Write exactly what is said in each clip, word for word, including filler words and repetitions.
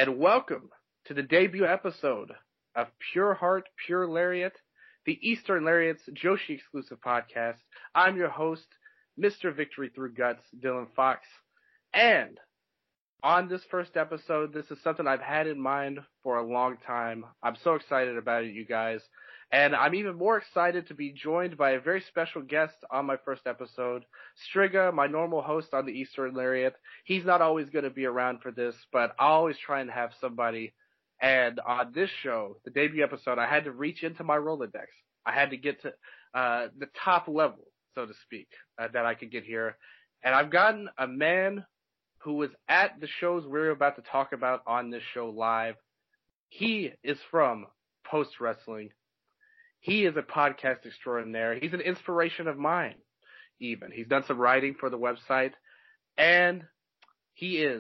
and welcome to the debut episode of Pure Heart, Pure Lariat, the Eastern Lariat's Joshi exclusive podcast. I'm your host, Mister Victory Through Guts, Dylan Fox, and on this first episode, this is something I've had in mind for a long time. I'm so excited about it, you guys. And I'm even more excited to be joined by a very special guest on my first episode, Striga, my normal host on the Eastern Lariat. He's not always going to be around for this, but I'll always try and have somebody. And on this show, the debut episode, I had to reach into my Rolodex. I had to get to uh the top level, so to speak, uh, that I could get here. And I've gotten a man who was at the shows we're about to talk about on this show live. He is from Post Wrestling. He is a podcast extraordinaire. He's an inspiration of mine, even. He's done some writing for the website, and he is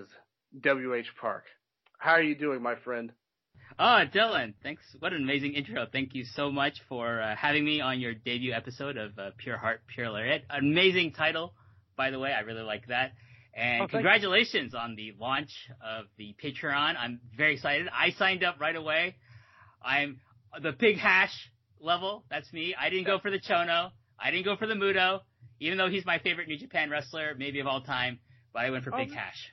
W H Park. How are you doing, my friend? Oh, Dylan, thanks. What an amazing intro. Thank you so much for uh, having me on your debut episode of uh, Pure Heart, Pure Lariat. Amazing title, by the way. I really like that. And oh, congratulations on the launch of the Patreon. I'm very excited. I signed up right away. I'm the Pig Hash level. That's me. I didn't go for the Chono. I didn't go for the Muto, even though he's my favorite New Japan wrestler, maybe of all time. But I went for oh, Big Hash.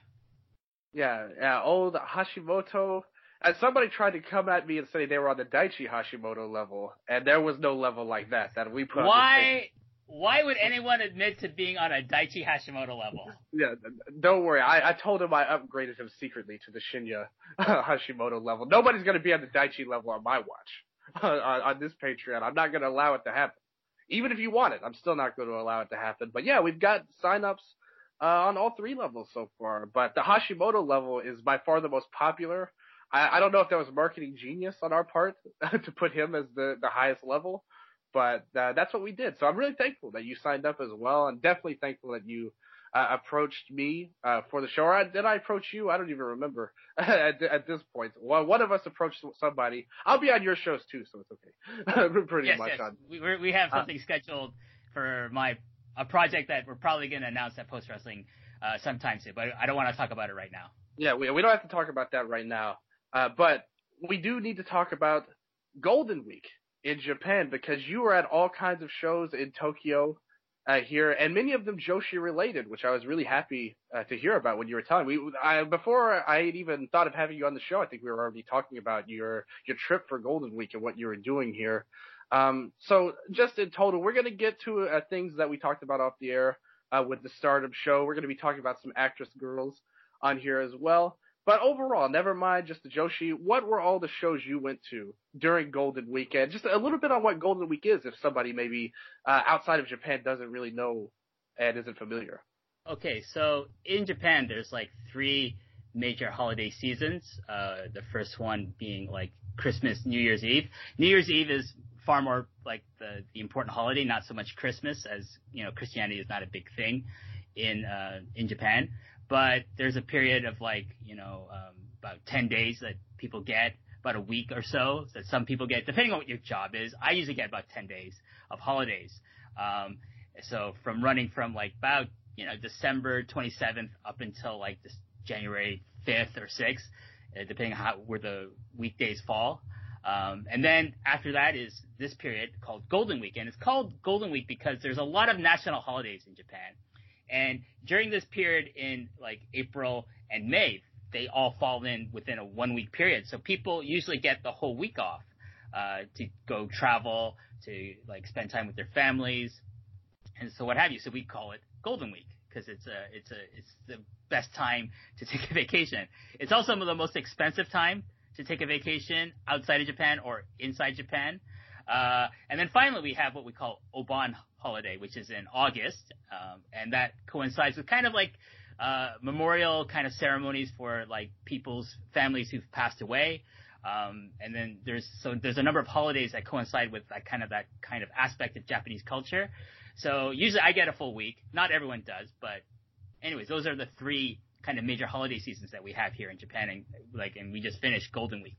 Yeah, yeah, old Hashimoto. And somebody tried to come at me and say they were on the Daichi Hashimoto level, and there was no level like that that we put. Why? Why would anyone admit to being on a Daichi Hashimoto level? Yeah, don't worry. I, I told him I upgraded him secretly to the Shinya Hashimoto level. Nobody's going to be on the Daichi level on my watch on, on this Patreon. I'm not going to allow it to happen. Even if you want it, I'm still not going to allow it to happen. But yeah, we've got signups uh, on all three levels so far. But the Hashimoto level is by far the most popular. I, I don't know if that was marketing genius on our part to put him as the, the highest level. But uh, that's what we did. So I'm really thankful that you signed up as well, and definitely thankful that you uh, approached me uh, for the show. Or I, did I approach you? I don't even remember at, at this point. Well, one of us approached somebody. I'll be on your shows too, so it's okay. Pretty yes, much. Yes. On. We we have something uh, scheduled for my a project that we're probably going to announce at Post Wrestling uh, sometime soon, but I don't want to talk about it right now. Yeah, we we don't have to talk about that right now, uh, but we do need to talk about Golden Week in Japan, because you were at all kinds of shows in Tokyo uh, here, and many of them Joshi related, which I was really happy uh, to hear about when you were telling me. I, before I had even thought of having you on the show, I think we were already talking about your your trip for Golden Week and what you were doing here. Um, so just in total, we're going to get to uh, things that we talked about off the air uh, with the Stardom show. We're going to be talking about some actress girls on here as well. But overall, never mind just the Joshi, what were all the shows you went to during Golden Weekend? Just a little bit on what Golden Week is, if somebody maybe uh, outside of Japan doesn't really know and isn't familiar. Okay, so in Japan, there's like three major holiday seasons. Uh, the first one being like Christmas, New Year's Eve. New Year's Eve is far more like the, the important holiday, not so much Christmas, as, you know, Christianity is not a big thing in uh, in Japan. But there's a period of like, you know, um, about ten days that people get, about a week or so that some people get, depending on what your job is. I usually get about ten days of holidays. Um, so from running from like about, you know, December twenty-seventh up until like this January fifth or sixth, uh, depending on how, where the weekdays fall. Um, and then after that is this period called Golden Week. And it's called Golden Week because there's a lot of national holidays in Japan. And during this period in like April and May, they all fall in within a one week period. So people usually get the whole week off, uh, to go travel, to like spend time with their families. And so what have you. So we call it Golden Week because it's a, it's a, it's the best time to take a vacation. It's also the most expensive time to take a vacation outside of Japan or inside Japan. Uh, and then finally we have what we call Oban holiday, which is in August. Um, and that coincides with kind of like, uh, memorial kind of ceremonies for like people's families who've passed away. Um, and then there's, so there's a number of holidays that coincide with that kind of, that kind of aspect of Japanese culture. So usually I get a full week. Not everyone does, but anyways, those are the three kind of major holiday seasons that we have here in Japan. And like, and we just finished Golden Week.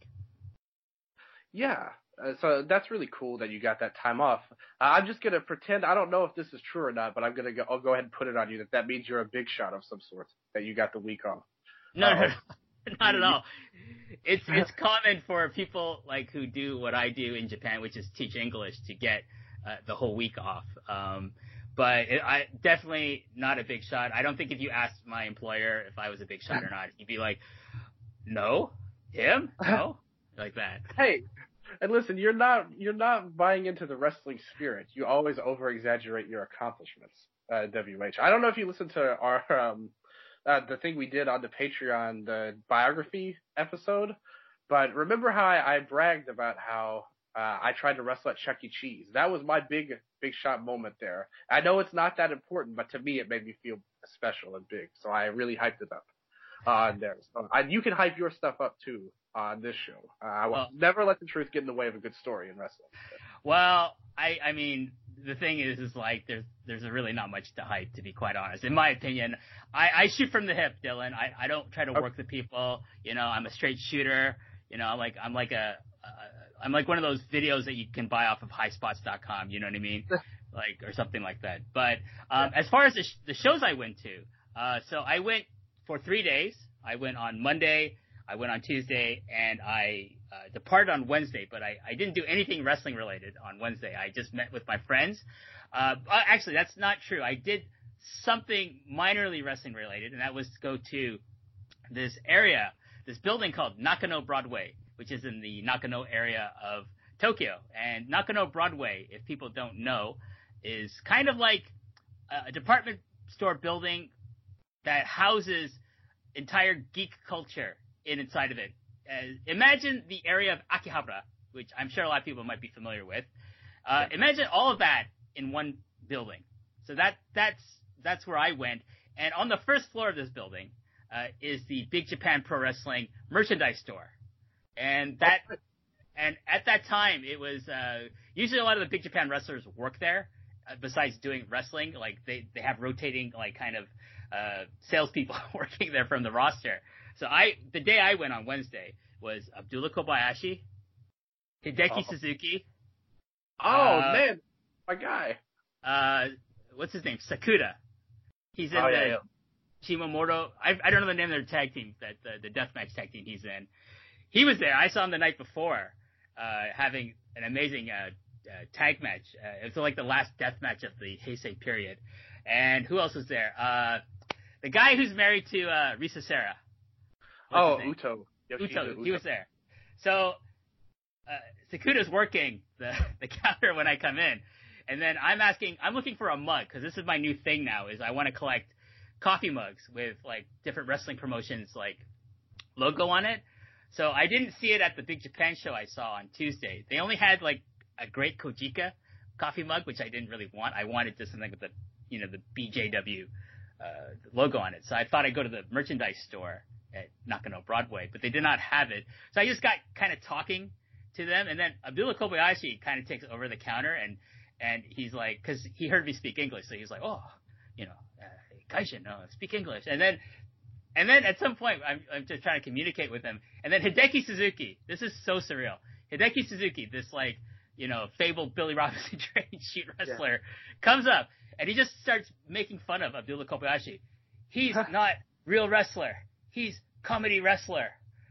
Yeah. Uh, so that's really cool that you got that time off. Uh, I'm just gonna pretend I don't know if this is true or not, but I'm gonna go. I'll go ahead and put it on you that that means you're a big shot of some sort. That you got the week off. No, uh, no, Not at all. It's it's common for people like who do what I do in Japan, which is teach English, to get uh, the whole week off. Um, but it, I definitely not a big shot. I don't think if you asked my employer if I was a big shot or not, he'd be like, "No, him, no," like that. Hey, and listen, you're not you're not buying into the wrestling spirit. You always over exaggerate your accomplishments. Uh, W H. I don't know if you listened to our um, uh, the thing we did on the Patreon, the biography episode, but remember how I, I bragged about how uh, I tried to wrestle at Chuck E. Cheese. That was my big big shot moment there. I know it's not that important, but to me it made me feel special and big, so I really hyped it up on uh, there. So I, you can hype your stuff up too on this show. Uh, I will well, never let the truth get in the way of a good story in wrestling. Well, I I mean. The thing is, is like there's there's really not much to hype, to be quite honest. In my opinion, I, I shoot from the hip, Dylan. I, I don't try to work okay. the people. You know, I'm a straight shooter. You know, I'm like I'm like a uh, I'm like one of those videos that you can buy off of high spots dot com. You know what I mean? Like or something like that. But um, as far as the, sh- the shows I went to, uh, so I went for three days. I went on Monday. I went on Tuesday, and I uh, departed on Wednesday, but I, I didn't do anything wrestling related on Wednesday. I just met with my friends. Uh, actually, that's not true. I did something minorly wrestling related, and that was to go to this area, this building called Nakano Broadway, which is in the Nakano area of Tokyo. And Nakano Broadway, if people don't know, is kind of like a department store building that houses entire geek culture in inside of it. Uh, imagine the area of Akihabara, which I'm sure a lot of people might be familiar with. Uh, imagine all of that in one building. So that that's that's where I went. And on the first floor of this building uh, is the Big Japan Pro Wrestling merchandise store. And that and at that time it was uh, usually a lot of the Big Japan wrestlers work there. Uh, besides doing wrestling, like they they have rotating like kind of uh, salespeople working there from the roster. So I, the day I went on Wednesday was Abdullah Kobayashi, Hideki oh. Suzuki. Oh uh, man, my guy. Uh, what's his name? Sakuda. He's in oh, the yeah, yeah. Shimamoto. I I don't know the name of their tag team, that the, the deathmatch tag team he's in. He was there. I saw him the night before, uh, having an amazing uh, uh, tag match. Uh, it was like the last death match of the Heisei period. And who else was there? Uh, the guy who's married to uh, Risa Sera. What's oh, Uto. Uto. Uto. He was there. So uh, Sakuda's working the, the counter when I come in. And then I'm asking, I'm looking for a mug, because this is my new thing now, is I want to collect coffee mugs with, like, different wrestling promotions, like, logo on it. So I didn't see it at the Big Japan show I saw on Tuesday. They only had, like, a Great Kojika coffee mug, which I didn't really want. I wanted just something with the, you know, the B J W uh, logo on it. So I thought I'd go to the merchandise store at Nakano Broadway, but they did not have it. So I just got kind of talking to them, and then Abdullah Kobayashi kind of takes over the counter, and and he's like, because he heard me speak English, so he's like, oh, you know, uh, Kaishin, no, speak English. And then and then at some point, I'm, I'm just trying to communicate with him, and then Hideki Suzuki, this is so surreal. Hideki Suzuki, this like, you know, fabled Billy Robinson trained shoot wrestler, yeah. comes up, and he just starts making fun of Abdullah Kobayashi. He's not real wrestler. He's comedy wrestler.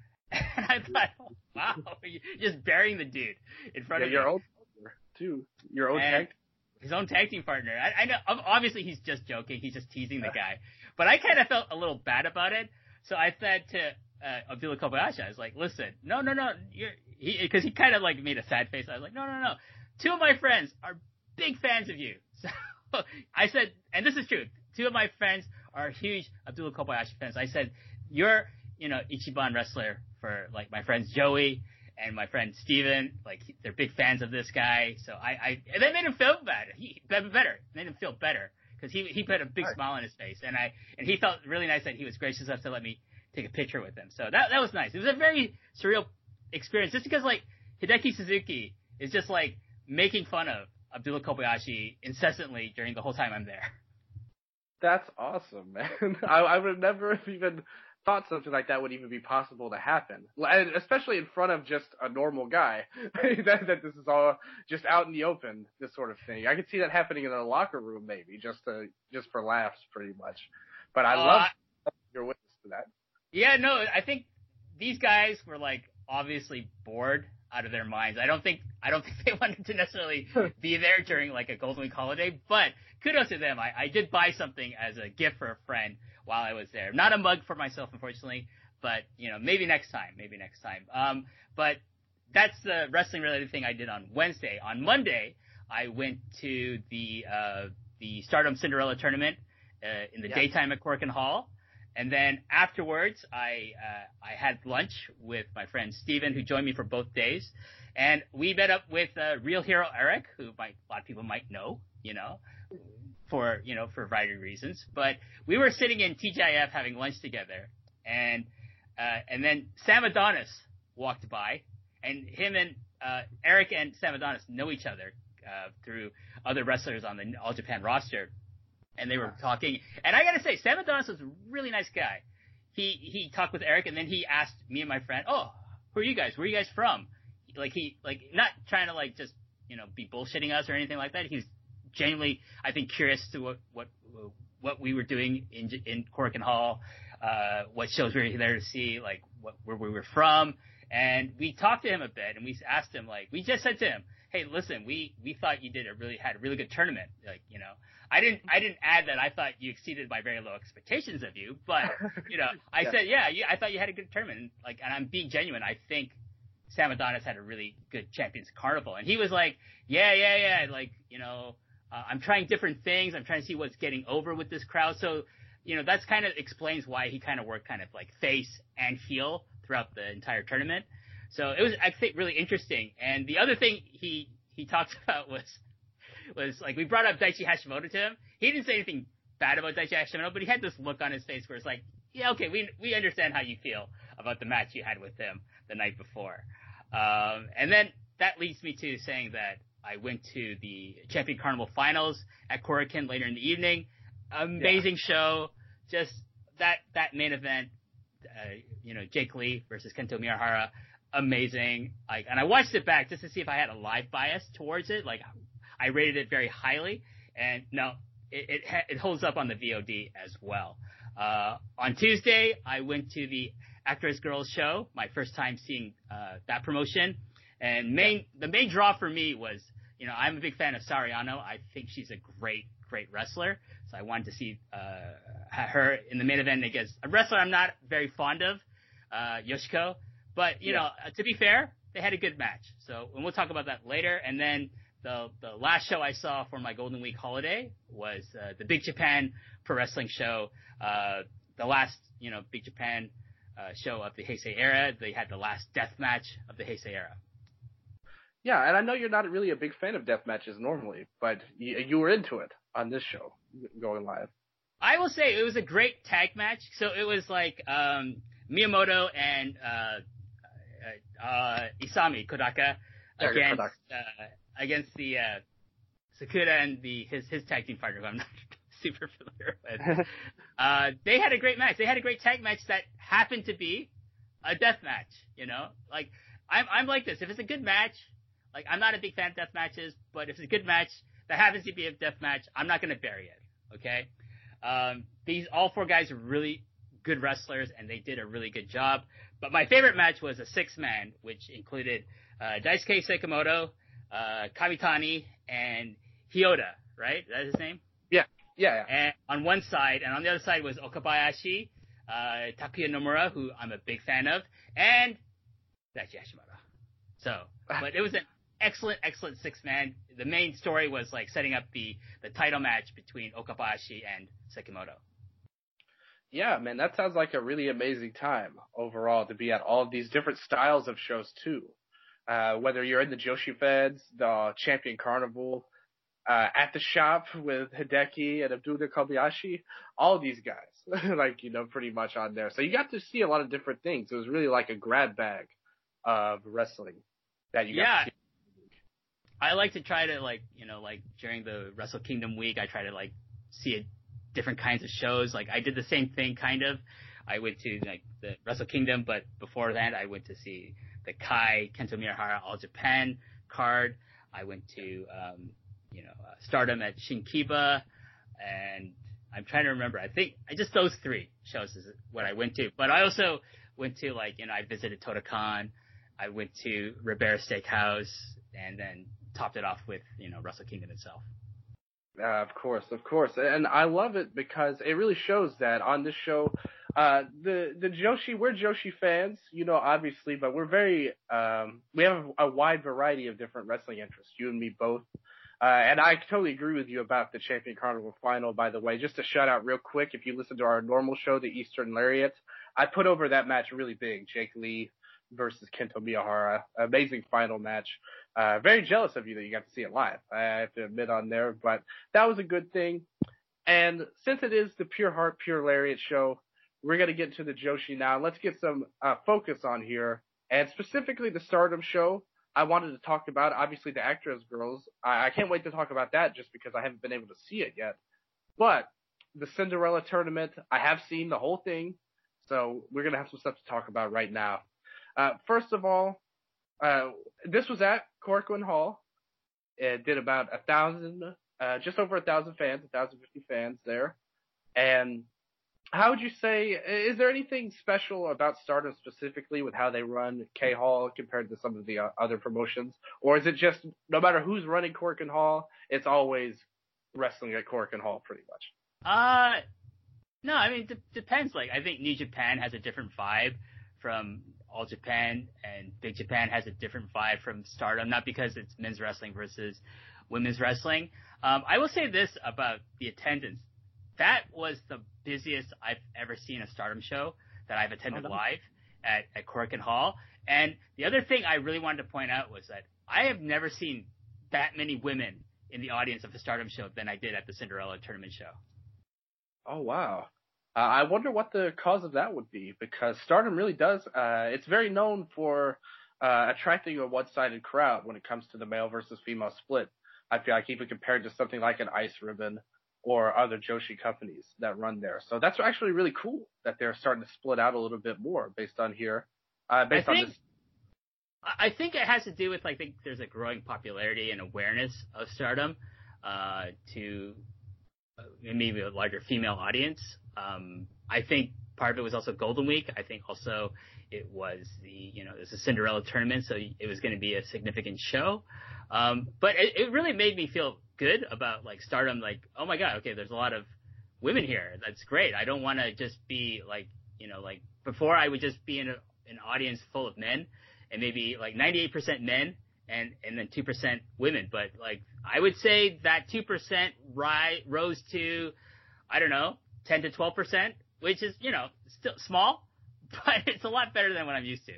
And I thought, oh, wow, you're just burying the dude in front yeah, of your you. own too. Your own and tag? His own tag team partner. I, I know, obviously he's just joking. He's just teasing the guy. But I kind of felt a little bad about it. So I said to uh, Abdullah Kobayashi, I was like, listen, no, no, no, you're, he, because he kind of like made a sad face. I was like, no, no, no. Two of my friends are big fans of you. So I said, and this is true. Two of my friends are huge Abdullah Kobayashi fans. I said, you're, you know, Ichiban wrestler for like my friends Joey and my friend Steven. Like they're big fans of this guy. So I, I and that made him feel bad. He better, made him feel better because he he put a big right. smile on his face, and I and he felt really nice that he was gracious enough to let me take a picture with him. So that that was nice. It was a very surreal experience, just because like Hideki Suzuki is just like making fun of Abdullah Kobayashi incessantly during the whole time I'm there. That's awesome, man. I, I would never have even thought something like that would even be possible to happen, and especially in front of just a normal guy. that, that this is all just out in the open, this sort of thing. I could see that happening in a locker room, maybe just to just for laughs, pretty much. But I uh, love your witness to that. Yeah, no, I think these guys were like obviously bored out of their minds. I don't think I don't think they wanted to necessarily be there during like a Golden Week holiday, but kudos to them. I, I did buy something as a gift for a friend while I was there. Not a mug for myself, unfortunately, but you know, maybe next time, maybe next time. Um, but that's the wrestling related thing I did on Wednesday. On Monday, I went to the uh, the Stardom Cinderella tournament uh, in the yeah. daytime at Korakuen Hall. And then afterwards, I uh, I had lunch with my friend Steven, who joined me for both days. And we met up with uh, Real Hero Eric, who might, a lot of people might know, you know, for, you know, for a variety of reasons. But we were sitting in T G I F having lunch together. And uh, and then Sam Adonis walked by. And him and uh, Eric and Sam Adonis know each other uh, through other wrestlers on the All Japan roster. And they were talking, and I gotta say, Sam Adonis was a really nice guy. He he talked with Eric, and then he asked me and my friend, "Oh, who are you guys? Where are you guys from?" Like he like not trying to like just you know be bullshitting us or anything like that. He was genuinely, I think, curious to what what what we were doing in in Korakuen Hall, uh, what shows we were there to see, like what where we were from, and we talked to him a bit, and we asked him like we just said to him, "Hey, listen, we we thought you did a really had a really good tournament, like you know." I didn't. I didn't add that I thought you exceeded my very low expectations of you, but you know, I yeah. said, yeah, you, I thought you had a good tournament. And, like, and I'm being genuine. I think Sam Adonis had a really good Champions Carnival, and he was like, yeah, yeah, yeah. Like, you know, uh, I'm trying different things. I'm trying to see what's getting over with this crowd. So, you know, that's kind of explains why he kind of worked kind of like face and heel throughout the entire tournament. So it was, I think, really interesting. And the other thing he he talked about was. was like we brought up Daichi Hashimoto to him. He didn't say anything bad about Daichi Hashimoto, but he had this look on his face where it's like, yeah, okay, we we understand how you feel about the match you had with him the night before. Um, and then that leads me to saying that I went to the Champion Carnival Finals at Korakuen later in the evening. Amazing yeah. show. Just that that main event, uh, you know, Jake Lee versus Kento Miyahara, amazing. Like, and I watched it back just to see if I had a live bias towards it, like. I rated it very highly, and no, it it, ha- it holds up on the V O D as well. Uh, on Tuesday, I went to the Actress Girls show, my first time seeing uh, that promotion, and main the main draw for me was, you know, I'm a big fan of Sariano. I think she's a great, great wrestler, so I wanted to see uh, her in the main event against a wrestler I'm not very fond of, uh, Yoshiko. But you yeah. know, to be fair, they had a good match. So, and we'll talk about that later, and then. The the last show I saw for my Golden Week holiday was uh, the Big Japan Pro Wrestling show. Uh, the last, you know, Big Japan uh, show of the Heisei era. They had the last death match of the Heisei era. Yeah, and I know you're not really a big fan of death matches normally, but you, you were into it on this show, going live. I will say it was a great tag match. So it was like um, Miyamoto and uh, uh, Isami Kodaka yeah, against. Uh, against the uh, Sakura and the his his tag team partner, who I'm not super familiar with. uh, they had a great match. They had a great tag match that happened to be a death match. You know, like I'm I'm like this. If it's a good match, like I'm not a big fan of death matches, but if it's a good match that happens to be a death match, I'm not going to bury it. Okay. Um, these all four guys are really good wrestlers, and they did a really good job. But my favorite match was a six man, which included uh, Daisuke Sekimoto. Uh, Kamitani and Hyoda, right? That's his name? Yeah, yeah, yeah. And on one side, and on the other side was Okabayashi, uh, Takuya Nomura, who I'm a big fan of, and Daichi Hashimoto. So, but it was an excellent, excellent six-man. The main story was like setting up the, the title match between Okabayashi and Sekimoto. Yeah, man, that sounds like a really amazing time overall to be at all of these different styles of shows too. Uh, whether you're in the Joshi Feds, the Champion Carnival, uh, at the shop with Hideki and Abdullah Kobayashi, all these guys, like, you know, pretty much on there. So you got to see a lot of different things. It was really like a grab bag of wrestling that you got yeah. to see. I like to try to, like, you know, like during the Wrestle Kingdom week, I try to like see a, different kinds of shows. Like I did the same thing kind of. I went to like the Wrestle Kingdom, but before that I went to see the Kai Kento Miyahara All Japan card. I went to, um, you know, uh, Stardom at Shinkiba, and I'm trying to remember. I think I just those three shows is what I went to. But I also went to like, you know, I visited Totokan, I went to Ribera Steakhouse, and then topped it off with, you know, Wrestle Kingdom itself. Uh, of course, of course. And I love it because it really shows that on this show, uh, the, the Joshi, we're Joshi fans, you know, obviously, but we're very, um, we have a wide variety of different wrestling interests, you and me both. Uh, and I totally agree with you about the Champion Carnival final, by the way. Just to shout out real quick, if you listen to our normal show, the Eastern Lariat, I put over that match really big. Jake Lee versus Kento Miyahara. Amazing final match. Uh, very jealous of you that you got to see it live. I have to admit on there, but that was a good thing. And since it is the Pure Heart, Pure Lariat show, we're going to get to the Joshi now. Let's get some uh, focus on here, and specifically the Stardom show. I wanted to talk about, obviously, the Actors Girls. I, I can't wait to talk about that just because I haven't been able to see it yet. But the Cinderella tournament, I have seen the whole thing, so we're going to have some stuff to talk about right now. Uh, first of all, uh, this was at Korakuen Hall. It did about a thousand, uh, just over a thousand fans, a thousand fifty fans there. And how would you say, is there anything special about Stardom specifically with how they run K-Hall compared to some of the uh, other promotions? Or is it just, no matter who's running Korakuen Hall, it's always wrestling at Korakuen Hall pretty much? Uh, no, I mean, it d- depends. Like, I think New Japan has a different vibe from All Japan, and Big Japan has a different vibe from Stardom, not because it's men's wrestling versus women's wrestling. Um, I will say this about the attendance. That was the busiest I've ever seen a Stardom show that I've attended oh, no. live at, at Korakuen Hall. And the other thing I really wanted to point out was that I have never seen that many women in the audience of a Stardom show than I did at the Cinderella tournament show. Oh, wow. Uh, I wonder what the cause of that would be, because Stardom really does, uh, it's very known for uh, attracting a one-sided crowd when it comes to the male versus female split. I feel like even compared to something like an Ice Ribbon or other Joshi companies that run there. So that's actually really cool that they're starting to split out a little bit more based on here. Uh, based I think, on this. I think it has to do with, like, I think there's a growing popularity and awareness of Stardom uh, to maybe a larger female audience. Um, I think part of it was also Golden Week. I think also it was the, you know, it was a Cinderella tournament, so it was going to be a significant show. Um, but it, it really made me feel good about, like, Stardom, like, oh my God, okay, there's a lot of women here. That's great. I don't want to just be like, you know, like before I would just be in a, an audience full of men and maybe like ninety-eight percent men and, and then two percent women. But like, I would say that two percent ri- rose to, I don't know, ten to twelve percent, which is, you know, still small, but it's a lot better than what I'm used to.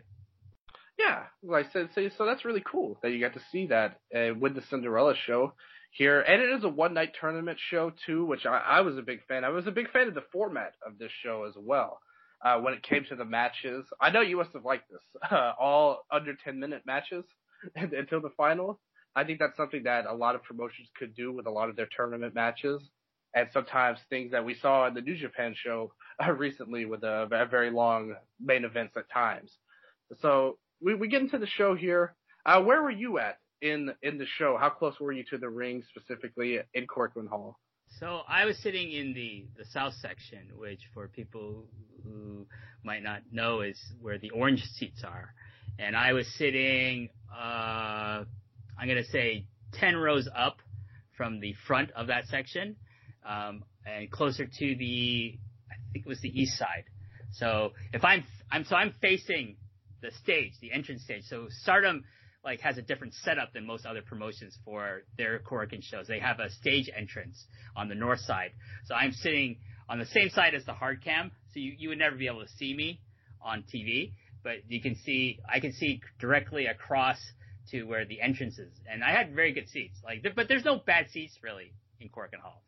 Yeah, like I said, so, so that's really cool that you got to see that uh, with the Cinderella show here. And it is a one-night tournament show, too, which I, I was a big fan. I was a big fan of the format of this show as well. Uh, when it came to the matches, I know you must have liked this. Uh, all under ten-minute matches until the final. I think that's something that a lot of promotions could do with a lot of their tournament matches. And sometimes things that we saw in the New Japan show uh, recently with uh, very long main events at times. So we, we get into the show here. Uh, where were you at in in the show? How close were you to the ring, specifically in Korakuen Hall? So I was sitting in the, the south section, which for people who might not know is where the orange seats are. And I was sitting, uh, I'm going to say ten rows up from the front of that section, um, and closer to the, I think it was the east side. So if I'm, I'm, so I'm facing the stage, the entrance stage. So Stardom, like, has a different setup than most other promotions for their Korakuen shows. They have a stage entrance on the north side. So I'm sitting on the same side as the hard cam. So you, you would never be able to see me on T V, but you can see, I can see directly across to where the entrance is. And I had very good seats. Like, but there's no bad seats really in Korakuen Hall,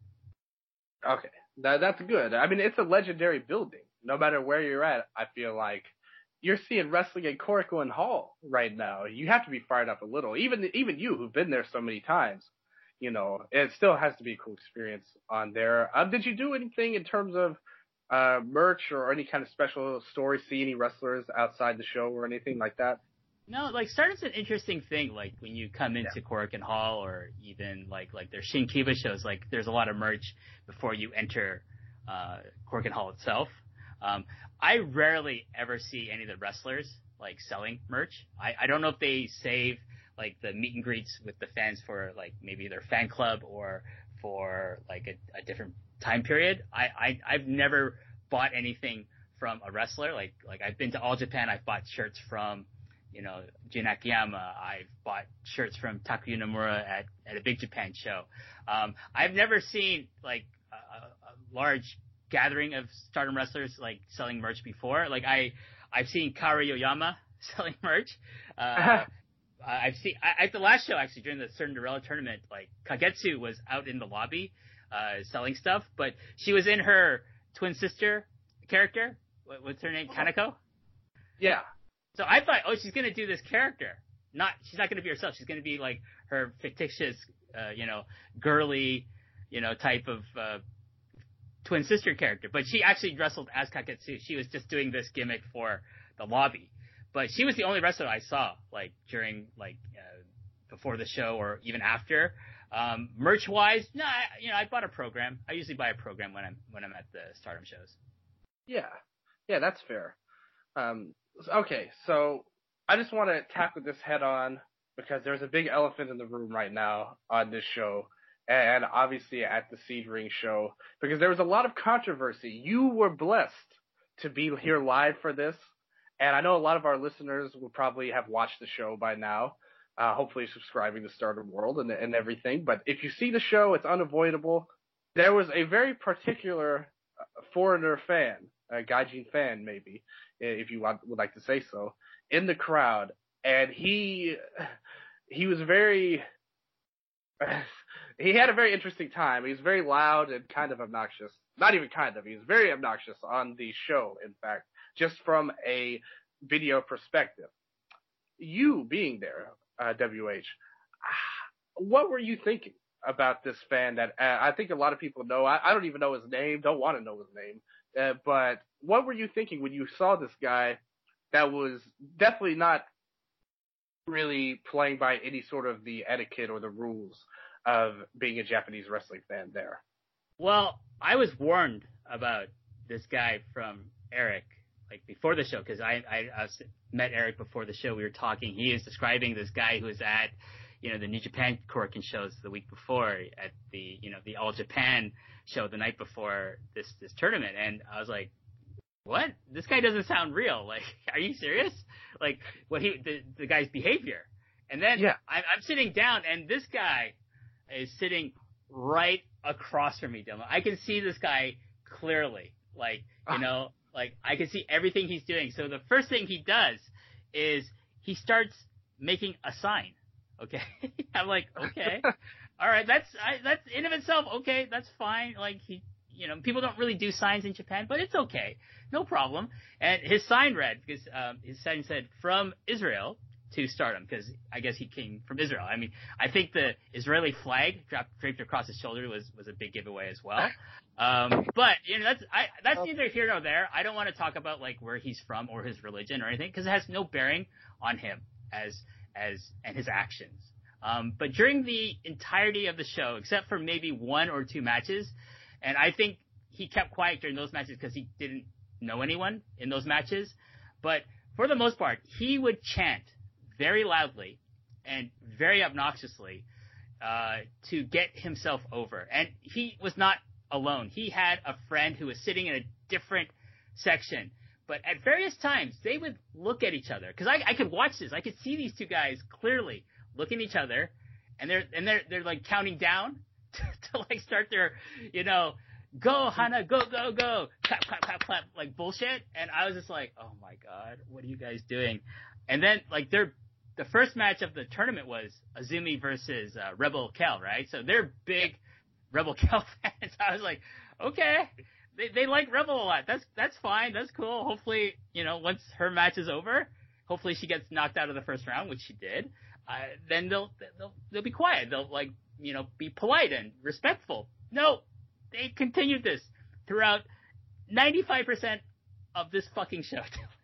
Dylan. Okay. That, that's good. I mean, it's a legendary building. No matter where you're at, I feel like you're seeing wrestling at Korakuen Hall right now. You have to be fired up a little. Even even you, who've been there so many times, you know, it still has to be a cool experience on there. Um, did you do anything in terms of uh, merch or any kind of special story? See any wrestlers outside the show or anything like that? No, like, Stardom's an interesting thing. Like, when you come into yeah. Korakuen Hall, or even like like their Shinkiba shows, like, there's a lot of merch before you enter uh, Korakuen Hall itself. Um, I rarely ever see any of the wrestlers like selling merch. I, I don't know if they save like the meet and greets with the fans for like maybe their fan club or for like a, a different time period. I, I I've never bought anything from a wrestler. Like like I've been to All Japan. I've bought shirts from, you know, Jun Akiyama. I've bought shirts from Takuya Nomura at, at a Big Japan show. Um, I've never seen like a, a large gathering of Stardom wrestlers like selling merch before. Like I, I've seen Kara Yoyama selling merch. Uh, I've seen I, at the last show actually during the Cinderella tournament, like Kagetsu was out in the lobby uh, selling stuff, but she was in her twin sister character. What, what's her name? Kaneko. Yeah. So I thought, oh, she's gonna do this character. Not, she's not gonna be herself. She's gonna be like her fictitious, uh, you know, girly, you know, type of uh, twin sister character. But she actually wrestled as Kagetsu. She was just doing this gimmick for the lobby. But she was the only wrestler I saw, like during, like, uh, before the show or even after. Um, merch wise, no, I, you know, I bought a program. I usually buy a program when I'm when I'm at the Stardom shows. Yeah, yeah, that's fair. Um, Okay, so I just want to tackle this head on because there's a big elephant in the room right now on this show, and obviously at the Seed Ring show, because there was a lot of controversy. You were blessed to be here live for this, and I know a lot of our listeners will probably have watched the show by now, uh, hopefully subscribing to Stardom World and, and everything. But if you see the show, it's unavoidable. There was a very particular foreigner fan, a Gaijin fan maybe, if you want, would like to say so, in the crowd, and he he was very he had a very interesting time. He was very loud and kind of obnoxious. Not even kind of, he was very obnoxious on the show, in fact, just from a video perspective. You being there, uh, W H, what were you thinking about this fan that uh, I think a lot of people know? I, I don't even know his name, don't want to know his name. Uh, but what were you thinking when you saw this guy that was definitely not really playing by any sort of the etiquette or the rules of being a Japanese wrestling fan there? Well, I was warned about this guy from Eric, like before the show, because I, I, I met Eric before the show. We were talking. He is describing this guy who was at, you know, the New Japan Korakuen shows the week before, at the, you know, the All Japan show the night before this, this tournament. And I was like, what? This guy doesn't sound real. Like, are you serious? Like, what he, the, the guy's behavior. And then yeah. I'm, I'm sitting down and this guy is sitting right across from me, Dylan. I can see this guy clearly. Like, you know, like I can see everything he's doing. So the first thing he does is he starts making a sign. Okay. I'm like, okay. All right. That's, I, that's in of itself. Okay. That's fine. Like he, you know, people don't really do signs in Japan, but it's okay. No problem. And his sign read, because, um, his sign said from Israel to Stardom, because I guess he came from Israel. I mean, I think the Israeli flag draped, draped across his shoulder was, was a big giveaway as well. Um, but, you know, that's, I, that's neither here nor there. I don't want to talk about like where he's from or his religion or anything, because it has no bearing on him as, as, and his actions. Um, but during the entirety of the show, except for maybe one or two matches, and I think he kept quiet during those matches because he didn't know anyone in those matches, but for the most part, he would chant very loudly and very obnoxiously, uh, to get himself over. And he was not alone. He had a friend who was sitting in a different section. But at various times, they would look at each other. Because I, I could watch this. I could see these two guys clearly looking at each other. And they're and they're they're like counting down to, to like start their, you know, go Hana, go go go, clap clap clap clap, like bullshit. And I was just like, oh my god, what are you guys doing? And then like their the first match of the tournament was Azumi versus uh, Rebel Kel, right? So they're big Rebel Kel fans. I was like, okay. They they like Rebel a lot. That's that's fine. That's cool. Hopefully, you know, once her match is over, hopefully she gets knocked out of the first round, which she did. Uh, then they'll they'll they'll be quiet. They'll like you know be polite and respectful. No, they continued this throughout ninety-five percent of this fucking show,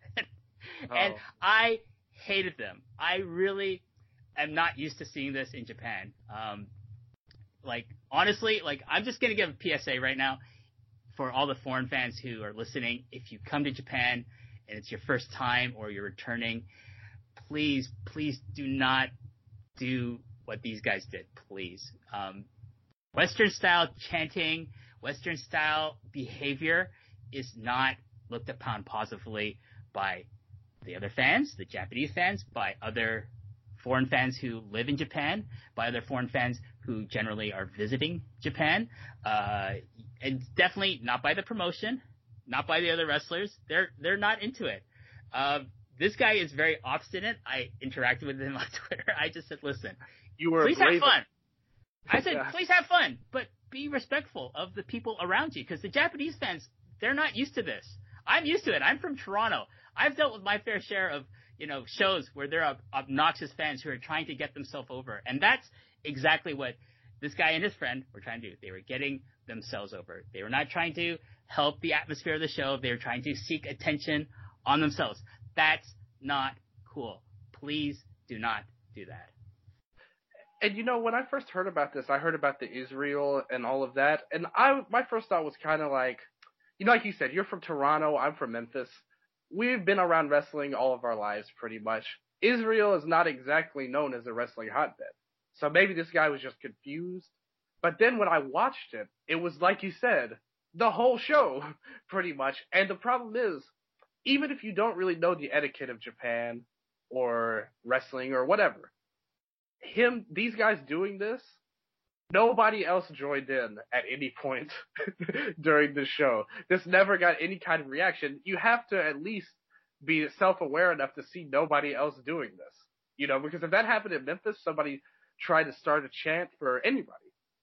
oh. And I hated them. I really am not used to seeing this in Japan. Um, like honestly, like I'm just gonna give a P S A right now. for all the foreign fans who are listening, if you come to Japan and it's your first time or you're returning, please, please do not do what these guys did, please. Um, Western-style chanting, Western-style behavior is not looked upon positively by the other fans, the Japanese fans, by other foreign fans who live in Japan, by other foreign fans who generally are visiting Japan, uh, and definitely not by the promotion, not by the other wrestlers. They're they're not into it. Uh, this guy is very obstinate. I interacted with him on Twitter. I just said, listen, you were please have fun. I said, yeah. please have fun, but be respectful of the people around you, because the Japanese fans, they're not used to this. I'm used to it. I'm from Toronto. I've dealt with my fair share of, you know, shows where there are obnoxious fans who are trying to get themselves over. And that's exactly what this guy and his friend were trying to do. They were getting themselves over. They were not trying to help the atmosphere of the show. They were trying to seek attention on themselves. That's not cool. Please do not do that. And you know, when I first heard about this, I heard about the Israel and all of that. And I, my first thought was kind of like, you know, like you said, you're from Toronto. I'm from Memphis. We've been around wrestling all of our lives, pretty much. Israel is not exactly known as a wrestling hotbed. So maybe this guy was just confused. But then when I watched it, it was like you said, the whole show, pretty much. And the problem is, even if you don't really know the etiquette of Japan or wrestling or whatever, him, these guys doing this, nobody else joined in at any point during the show. This never got any kind of reaction. You have to at least be self-aware enough to see nobody else doing this. You know, because if that happened in Memphis, somebody tried to start a chant for anybody.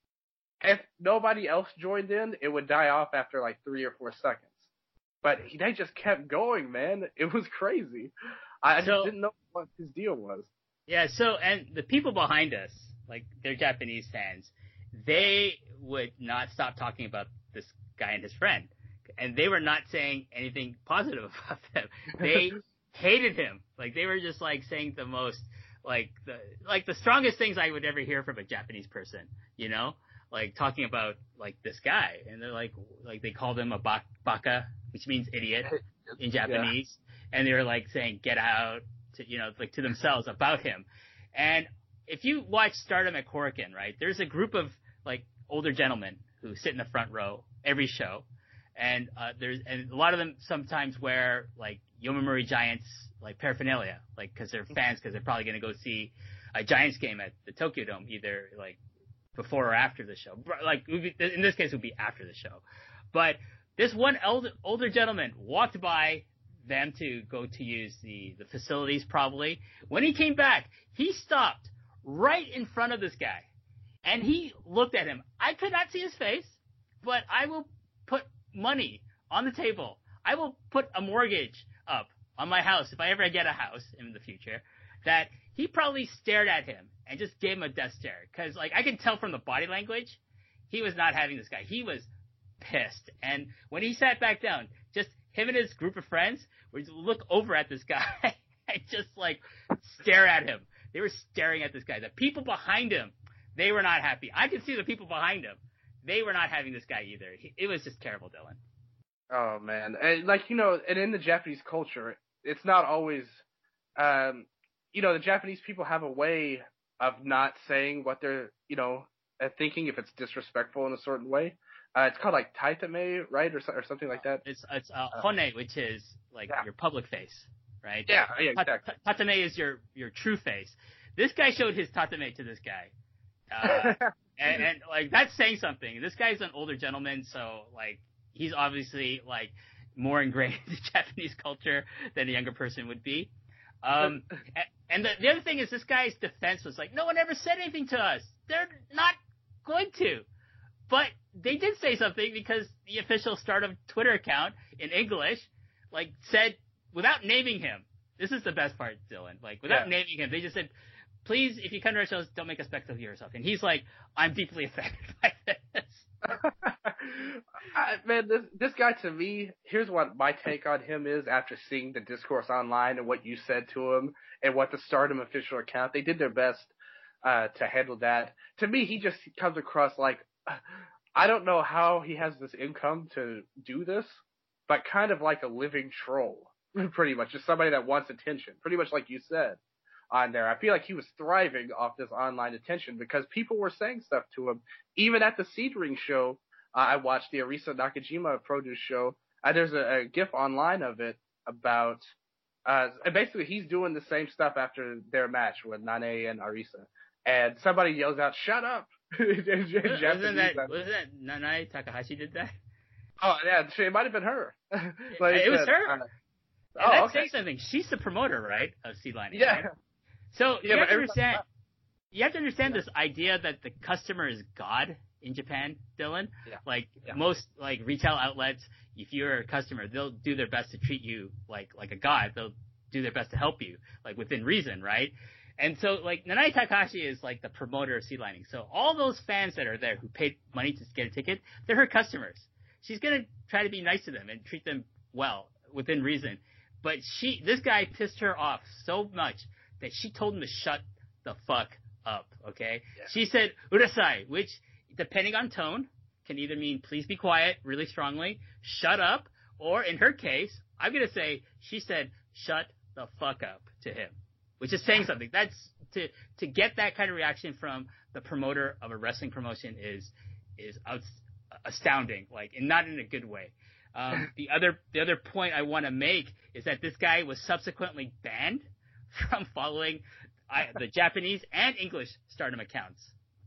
If nobody else joined in, it would die off after like three or four seconds. But he, they just kept going, man. It was crazy. I so, just didn't know what his deal was. Yeah, so, and the people behind us, like, they're Japanese fans, they would not stop talking about this guy and his friend. And they were not saying anything positive about them. They hated him. Like, they were just, like, saying the most, like, the like the strongest things I would ever hear from a Japanese person, you know? Like, talking about, like, this guy. And they're like, like, they called him a bak- baka, which means idiot in Japanese. Yeah. And they were, like, saying, get out, to, you know, like, to themselves about him. And if you watch Stardom at Korakuen, right, there's a group of, like, older gentlemen who sit in the front row every show. And, uh, there's, and a lot of them sometimes wear, like, Yomiuri Giants, like, paraphernalia, like, cause they're fans, cause they're probably gonna go see a Giants game at the Tokyo Dome, either, like, before or after the show. Like, in this case, it would be after the show. But this one elder, older gentleman walked by them to go to use the, the facilities, probably. When he came back, he stopped right in front of this guy. And he looked at him. I could not see his face, but I will put money on the table. I will put a mortgage up on my house if I ever get a house in the future, that he probably stared at him and just gave him a death stare. Because, like, I could tell from the body language, he was not having this guy. He was pissed. And when he sat back down, just him and his group of friends would look over at this guy and just, like, stare at him. They were staring at this guy. The people behind him, they were not happy. I could see the people behind him. They were not having this guy either. It was just terrible, Dylan. Oh, man. And, like, you know, and in the Japanese culture, it's not always, um, you know, the Japanese people have a way of not saying what they're, you know, thinking if it's disrespectful in a certain way. Uh, it's called, like, taitame, right, or, or something like that? It's it's uh, hone, which is, like, yeah. your public face, right? Yeah, yeah, exactly. Tatame is your, your true face. This guy showed his tatame to this guy. Uh, and, and, like, that's saying something. This guy's an older gentleman, so, like, he's obviously, like, more ingrained in Japanese culture than a younger person would be. Um, and the, the other thing is this guy's defense was like, no one ever said anything to us. They're not going to. But they did say something because the official Stardom Twitter account in English, like, said, without naming him, this is the best part, Dylan, like, without yeah. naming him, they just said, please, if you come to our shows, don't make a spectacle of yourself. And he's like, I'm deeply offended by this. I, man, this this guy, to me, here's what my take on him is after seeing the discourse online and what you said to him and what the Stardom official account, they did their best uh, to handle that. To me, he just comes across like, I don't know how he has this income to do this, but kind of like a living troll, pretty much. Just somebody that wants attention, pretty much like you said on there. I feel like he was thriving off this online attention because people were saying stuff to him. Even at the Seed Ring show, uh, I watched the Arisa Nakajima produce show. Uh, there's a, a GIF online of it about, uh, basically he's doing the same stuff after their match with Nane and Arisa. And somebody yells out, "Shut up!" wasn't that, wasn't that Nanae Takahashi did that? Oh, yeah, it might have been her. Like it was said, her? Uh, oh, that's okay. saying something. She's the promoter, right, of Seed Lining? Yeah. Right? So yeah, you, have to understand, you have to understand this idea that the customer is God in Japan, Dylan. Yeah. Like yeah. most like retail outlets, if you're a customer, they'll do their best to treat you like like a god. They'll do their best to help you, like within reason, right? And so, like, Nanae Takahashi is, like, the promoter of Seed Lining. So all those fans that are there who paid money to get a ticket, they're her customers. She's going to try to be nice to them and treat them well, within reason. But she, this guy pissed her off so much that she told him to shut the fuck up, okay? Yeah. She said, "Urasai," which, depending on tone, can either mean please be quiet really strongly, shut up, or in her case, I'm going to say, she said, shut the fuck up to him. Which is saying something. That's to to get that kind of reaction from the promoter of a wrestling promotion is is out, astounding, like, and not in a good way. Um, the other the other point I want to make is that this guy was subsequently banned from following I, the Japanese and English Stardom accounts.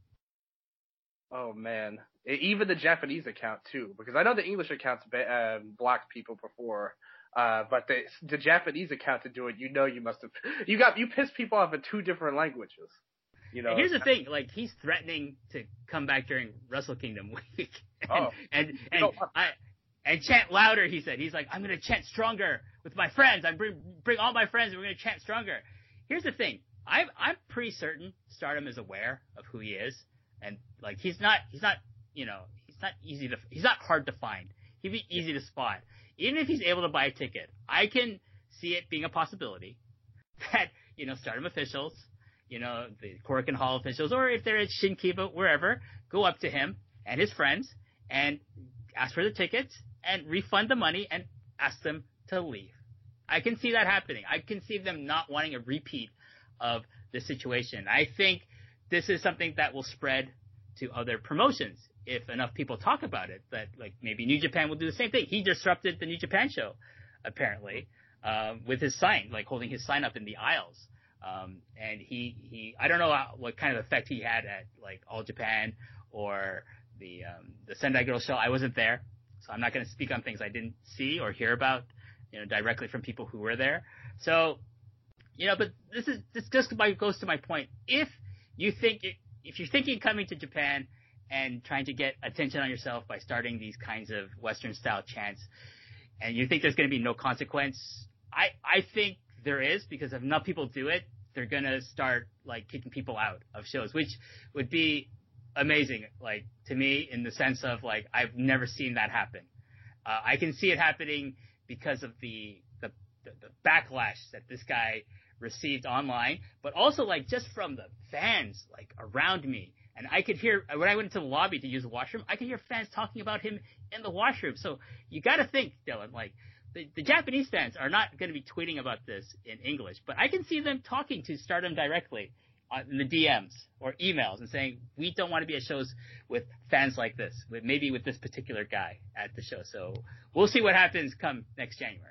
Oh man, even the Japanese account too, because I know the English accounts uh, blocked people before. Uh, but the, the Japanese account to do it, you know, you must have, you got, you pissed people off in two different languages. You know. And here's the thing, like, he's threatening to come back during Wrestle Kingdom week. and, oh. and, and, and I, and chant louder, he said. He's like, I'm gonna chant stronger with my friends. I bring, bring all my friends and we're gonna chant stronger. Here's the thing. I'm, I'm pretty certain Stardom is aware of who he is. And, like, he's not, he's not, you know, he's not easy to, he's not hard to find. He'd be easy to spot. Even if he's able to buy a ticket, I can see it being a possibility that, you know, Stardom officials, you know, the Korakuen Hall officials, or if they're at Shinkiba, wherever, go up to him and his friends and ask for the tickets and refund the money and ask them to leave. I can see that happening. I can see them not wanting a repeat of the situation. I think this is something that will spread to other promotions. If enough people talk about it, that, like, maybe New Japan will do the same thing. He disrupted the New Japan show, apparently, um, with his sign, like holding his sign up in the aisles. Um, and he, he, I don't know how, what kind of effect he had at, like, All Japan or the, um, the Sendai Girls show. I wasn't there, so I'm not going to speak on things I didn't see or hear about, you know, directly from people who were there. So, you know, but this is, this just goes to my point. If you think, if you're thinking of coming to Japan and trying to get attention on yourself by starting these kinds of Western-style chants, and you think there's going to be no consequence, I, I think there is, because if enough people do it, they're going to start, like, kicking people out of shows, which would be amazing, like, to me, in the sense of, like, I've never seen that happen. Uh, I can see it happening because of the, the, the, the backlash that this guy received online, but also, like, just from the fans, like, around me. And I could hear, when I went into the lobby to use the washroom, I could hear fans talking about him in the washroom. So you got to think, Dylan, like, the, the Japanese fans are not going to be tweeting about this in English, but I can see them talking to Stardom directly on, in the D Ms or emails and saying, we don't want to be at shows with fans like this, with maybe with this particular guy at the show. So we'll see what happens come next January.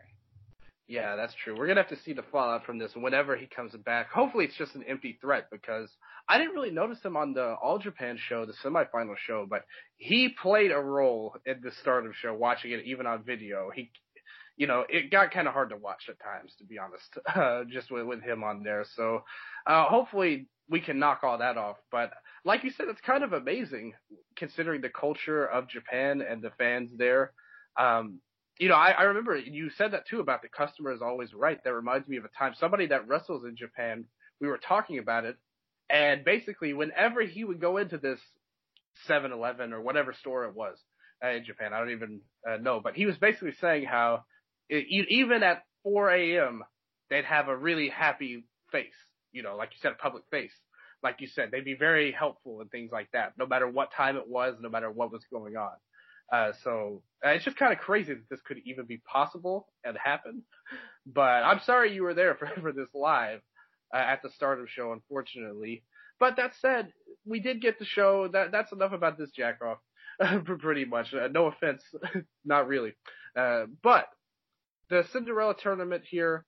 Yeah, that's true. We're going to have to see the fallout from this whenever he comes back. Hopefully it's just an empty threat, because I didn't really notice him on the All Japan show, the semifinal show, but he played a role in the Stardom show, watching it even on video. He, you know, it got kind of hard to watch at times, to be honest, uh, just with, with him on there. So uh, hopefully we can knock all that off. But like you said, it's kind of amazing considering the culture of Japan and the fans there. Um, You know, I, I remember you said that too about the customer is always right. That reminds me of a time somebody that wrestles in Japan, we were talking about it, and basically whenever he would go into this seven eleven or whatever store it was uh, in Japan, I don't even uh, know, but he was basically saying how it, even at four a.m. they'd have a really happy face, you know, like you said, a public face. like you said, they'd be very helpful and things like that, no matter what time it was, no matter what was going on. Uh, so uh, it's just kind of crazy that this could even be possible and happen. But I'm sorry you were there for, for this live uh, at the Stardom show, unfortunately. But that said, we did get the show. That that's enough about this jack off, pretty much. Uh, no offense, not really. Uh, but the Cinderella tournament here,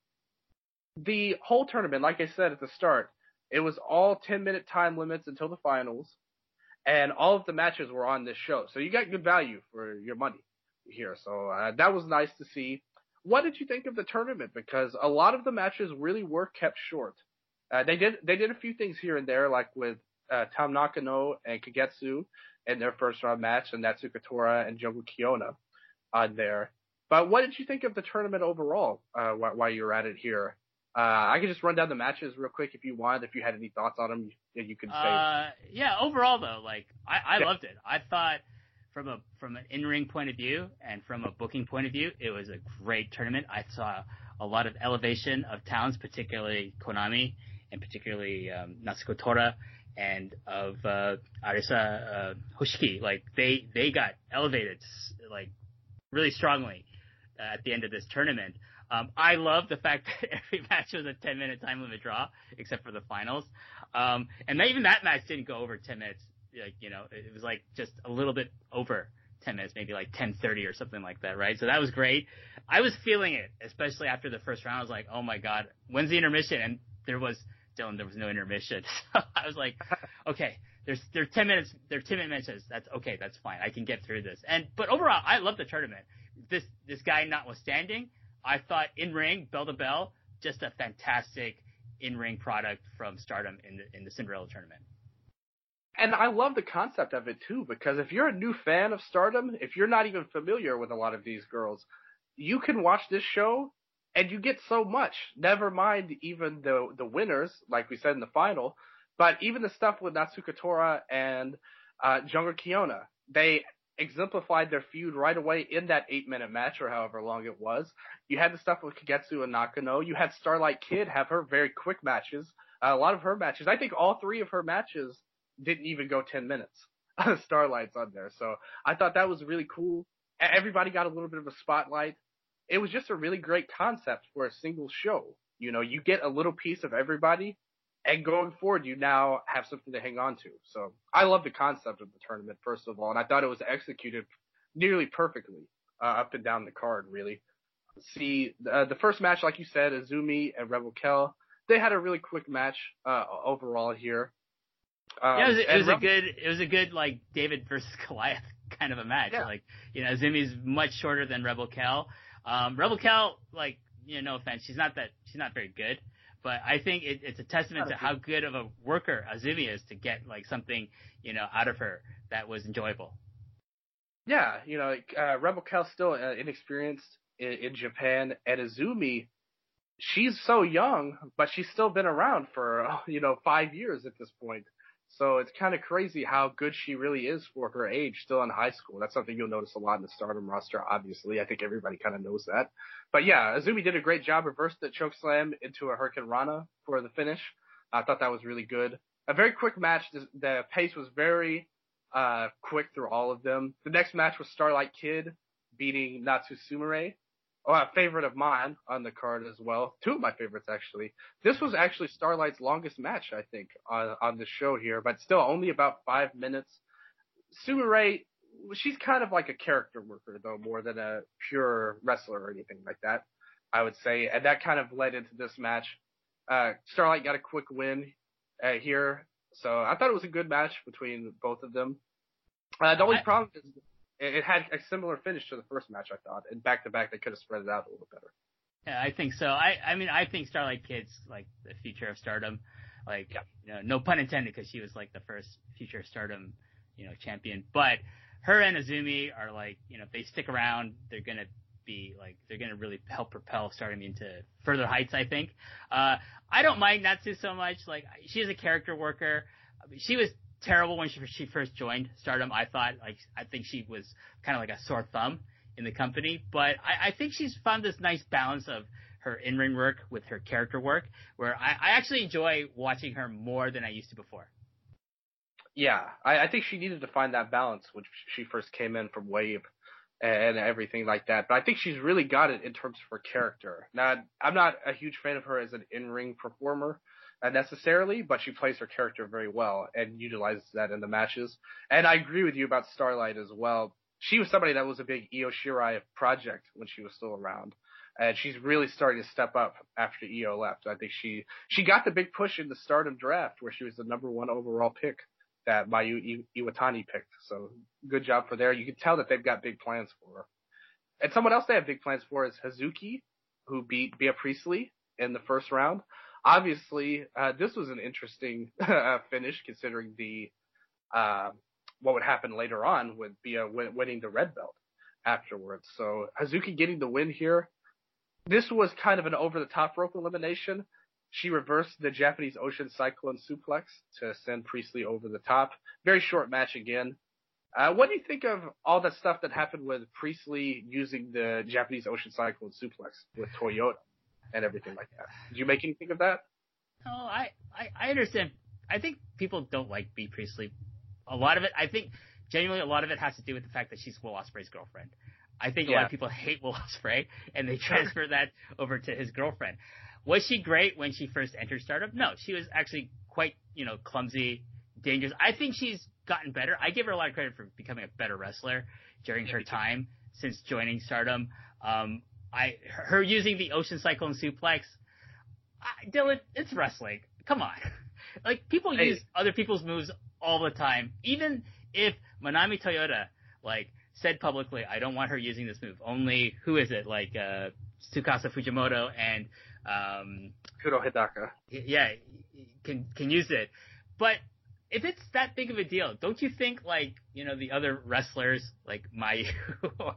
the whole tournament, like I said at the start, it was all ten minute time limits until the finals, and all of the matches were on this show. So you got good value for your money here. So uh, that was nice to see. What did you think of the tournament? Because a lot of the matches really were kept short. Uh, they did they did a few things here and there, like with uh, Tam Nakano and Kagetsu in their first round match, and Natsuko Tora and Jungle Kiona on there. But what did you think of the tournament overall uh, while, while you were at it here? Uh, I can just run down the matches real quick if you want. If you had any thoughts on them, you, you can say. Uh, yeah, overall though, like I, I yeah. loved it. I thought from a from an in-ring point of view and from a booking point of view, it was a great tournament. I saw a lot of elevation of talents, particularly Konami and particularly um, Natsuko Tora and of uh, Arisa uh, Hoshiki. Like they they got elevated like really strongly uh, at the end of this tournament. Um, I love the fact that every match was a ten minute time limit draw, except for the finals. Um, and even that match didn't go over ten minutes. Like, you know, it was like just a little bit over ten minutes, maybe like ten thirty or something like that, right? So that was great. I was feeling it, especially after the first round. I was like, oh my God, when's the intermission? And there was, Dylan, there was no intermission. So I was like, okay, there's, there's ten minutes, there's ten minute matches. That's okay. That's fine. I can get through this. And, but overall, I love the tournament. This, this guy notwithstanding, I thought in-ring, bell to bell, just a fantastic in-ring product from Stardom in the, in the Cinderella tournament. And I love the concept of it too, because if you're a new fan of Stardom, if you're not even familiar with a lot of these girls, you can watch this show and you get so much. Never mind even the the winners, like we said in the final, but even the stuff with Natsuko Tora and uh, Jungle Kiona, they exemplified their feud right away in that eight minute match or however long it was. You had the stuff with Kagetsu and Nakano. You had Starlight Kid have her very quick matches. Uh, a lot of her matches, I think all three of her matches didn't even go ten minutes. Starlight's on there. So I thought that was really cool. Everybody got a little bit of a spotlight. It was just a really great concept for a single show. You know, you get a little piece of everybody, and going forward, you now have something to hang on to. So I love the concept of the tournament, first of all, and I thought it was executed nearly perfectly uh, up and down the card, really. See, uh, the first match, like you said, Azumi and Rebel Kell, they had a really quick match uh, overall here. Um, yeah, it was, it was Rebel- a good, it was a good like David versus Goliath kind of a match. Yeah. Like, you know, Azumi's much shorter than Rebel Kell. Um, Rebel Kell, like, you know, no offense, she's not that, she's not very good. But I think it, it's a testament to how good of a worker Azumi is to get like something, you know, out of her that was enjoyable. Yeah, you know, uh, Rebel Kell's still uh, inexperienced in, in Japan, and Azumi, she's so young, but she's still been around for, you know, five years at this point. So it's kind of crazy how good she really is for her age, still in high school. That's something you'll notice a lot in the Stardom roster, obviously. I think everybody kind of knows that. But yeah, Azumi did a great job, reversed the chokeslam into a Hurricane Rana for the finish. I thought that was really good. A very quick match. The pace was very uh quick through all of them. The next match was Starlight Kid beating Natsu Sumire. Oh, a favorite of mine on the card as well. Two of my favorites, actually. This was actually Starlight's longest match, I think, on, on the show here, but still only about five minutes. Sumire, she's kind of like a character worker, though, more than a pure wrestler or anything like that, I would say. And that kind of led into this match. Uh, Starlight got a quick win uh, here. So I thought it was a good match between both of them. Uh, the only I- problem is it had a similar finish to the first match, I thought. And back-to-back, they could have spread it out a little better. Yeah, I think so. I, I mean, I think Starlight Kid's, like, the future of Stardom. Like, yeah. you know, no pun intended, because she was, like, the first future of Stardom, you know, champion. But her and Azumi are, like, you know, if they stick around, they're going to be, like, they're going to really help propel Stardom into further heights, I think. Uh, I don't mind Natsu so much. Like, she is a character worker. I mean, she was terrible when she, she first joined Stardom. I thought, like, I think she was kind of like a sore thumb in the company, but I, I think she's found this nice balance of her in-ring work with her character work, where I, I actually enjoy watching her more than I used to before. Yeah, I, I think she needed to find that balance when she first came in from Wave and everything like that. But I think she's really got it in terms of her character. Now, I'm not a huge fan of her as an in-ring performer uh, necessarily, but she plays her character very well and utilizes that in the matches. And I agree with you about Starlight as well. She was somebody that was a big Io Shirai project when she was still around. And she's really starting to step up after Io left. I think she, she got the big push in the Stardom draft where she was the number one overall pick that Mayu Iwatani picked. So good job for there. You can tell that they've got big plans for her. And someone else they have big plans for is Hazuki, who beat Bea Priestley in the first round. Obviously, uh, this was an interesting uh, finish considering the uh, what would happen later on with Bea win- winning the red belt afterwards. So Hazuki getting the win here. This was kind of an over-the-top rope elimination. She reversed the Japanese Ocean Cyclone suplex to send Priestley over the top. Very short match again. Uh, what do you think of all that stuff that happened with Priestley using the Japanese Ocean Cyclone suplex with Toyota and everything like that? Did you make anything of that? No, I, I, I understand. I think people don't like Bea Priestley. A lot of it, I think, genuinely, a lot of it has to do with the fact that she's Will Ospreay's girlfriend. I think yeah. a lot of people hate Will Ospreay, and they transfer that over to his girlfriend. Was she great when she first entered Stardom? No, she was actually quite, you know, clumsy, dangerous. I think she's gotten better. I give her a lot of credit for becoming a better wrestler during her time since joining Stardom. Um, I her using the Ocean Cyclone suplex, I, Dylan, it's wrestling. Come on, like people hey. use other people's moves all the time. Even if Manami Toyota like said publicly, I don't want her using this move. Only who is it? Like uh, Tsukasa Fujimoto and um, Kuro Hidaka. Yeah, can can use it. But if it's that big of a deal, don't you think like, you know, the other wrestlers like Mayu or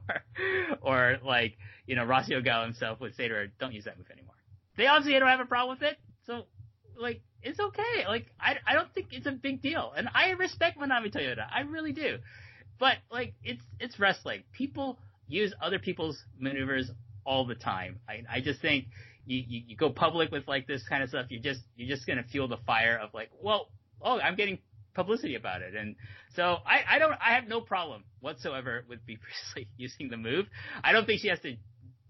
or like, you know, Rossy Ogawa himself would say to her, don't use that move anymore. They obviously don't have a problem with it. So like it's okay. Like I I don't think it's a big deal. And I respect Manami Toyota. I really do. But like it's it's wrestling. People use other people's maneuvers all the time. I I just think you, you, you go public with like this kind of stuff, you just you're just gonna fuel the fire of like, well, oh, I'm getting publicity about it. And so I, I don't I have no problem whatsoever with Bea Priestley using the move. I don't think she has to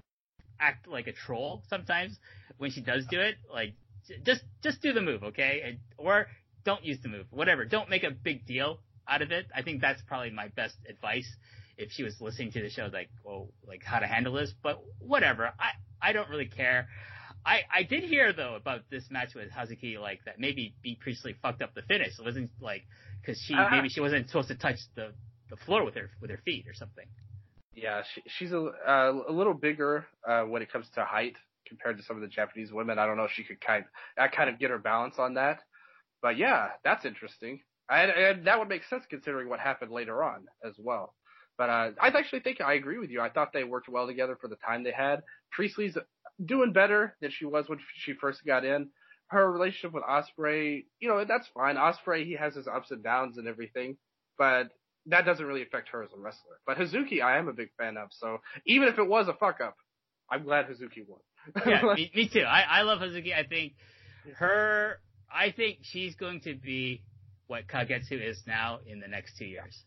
act like a troll sometimes when she does do it. Like just just do the move, okay? And, or don't use the move. Whatever. Don't make a big deal out of it. I think that's probably my best advice if she was listening to the show, like, oh, like how to handle this. But whatever. I, I don't really care. I, I did hear, though, about this match with Hazuki, like, that maybe Bea Priestley fucked up the finish. It wasn't, like, because she, uh, maybe she wasn't supposed to touch the, the floor with her, with her feet or something. Yeah, she, she's a, uh, a little bigger, uh, when it comes to height compared to some of the Japanese women. I don't know if she could kind, I kind of get her balance on that. But yeah, that's interesting. And, and that would make sense considering what happened later on as well. But, uh, I actually think I agree with you. I thought they worked well together for the time they had. Priestley's doing better than she was when she first got in. Her relationship with Ospreay, you know, that's fine. Ospreay, he has his ups and downs and everything, but that doesn't really affect her as a wrestler. But Hazuki, I am a big fan of, so even if it was a fuck up, I'm glad Hazuki won. Yeah, me, me too. I, I love Hazuki. I think her, I think she's going to be what Kagetsu is now in the next two years.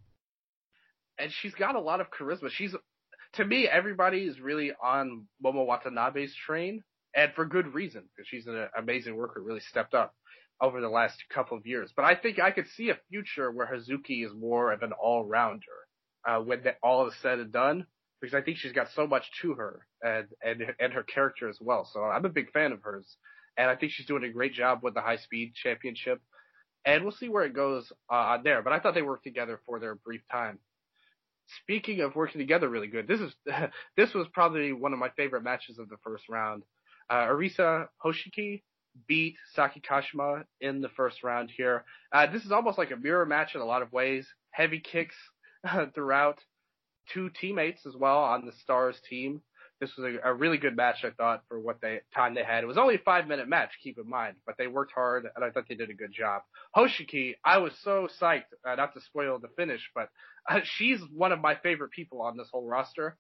And she's got a lot of charisma. She's, to me, everybody is really on Momo Watanabe's train, and for good reason, because she's an amazing worker, really stepped up over the last couple of years. But I think I could see a future where Hazuki is more of an all-rounder uh, when that all is said and done, because I think she's got so much to her and, and, and her character as well. So I'm a big fan of hers, and I think she's doing a great job with the high-speed championship, and we'll see where it goes uh, there. But I thought they worked together for their brief time. Speaking of working together really good, this is this was probably one of my favorite matches of the first round. Uh, Arisa Hoshiki beat Saki Kashima in the first round here. Uh, this is almost like a mirror match in a lot of ways. Heavy kicks uh, throughout. Two teammates as well on the Stars team. This was a, a really good match, I thought, for what they time they had. It was only a five-minute match, keep in mind, but they worked hard, and I thought they did a good job. Hoshiki, I was so psyched, uh, not to spoil the finish, but uh, she's one of my favorite people on this whole roster.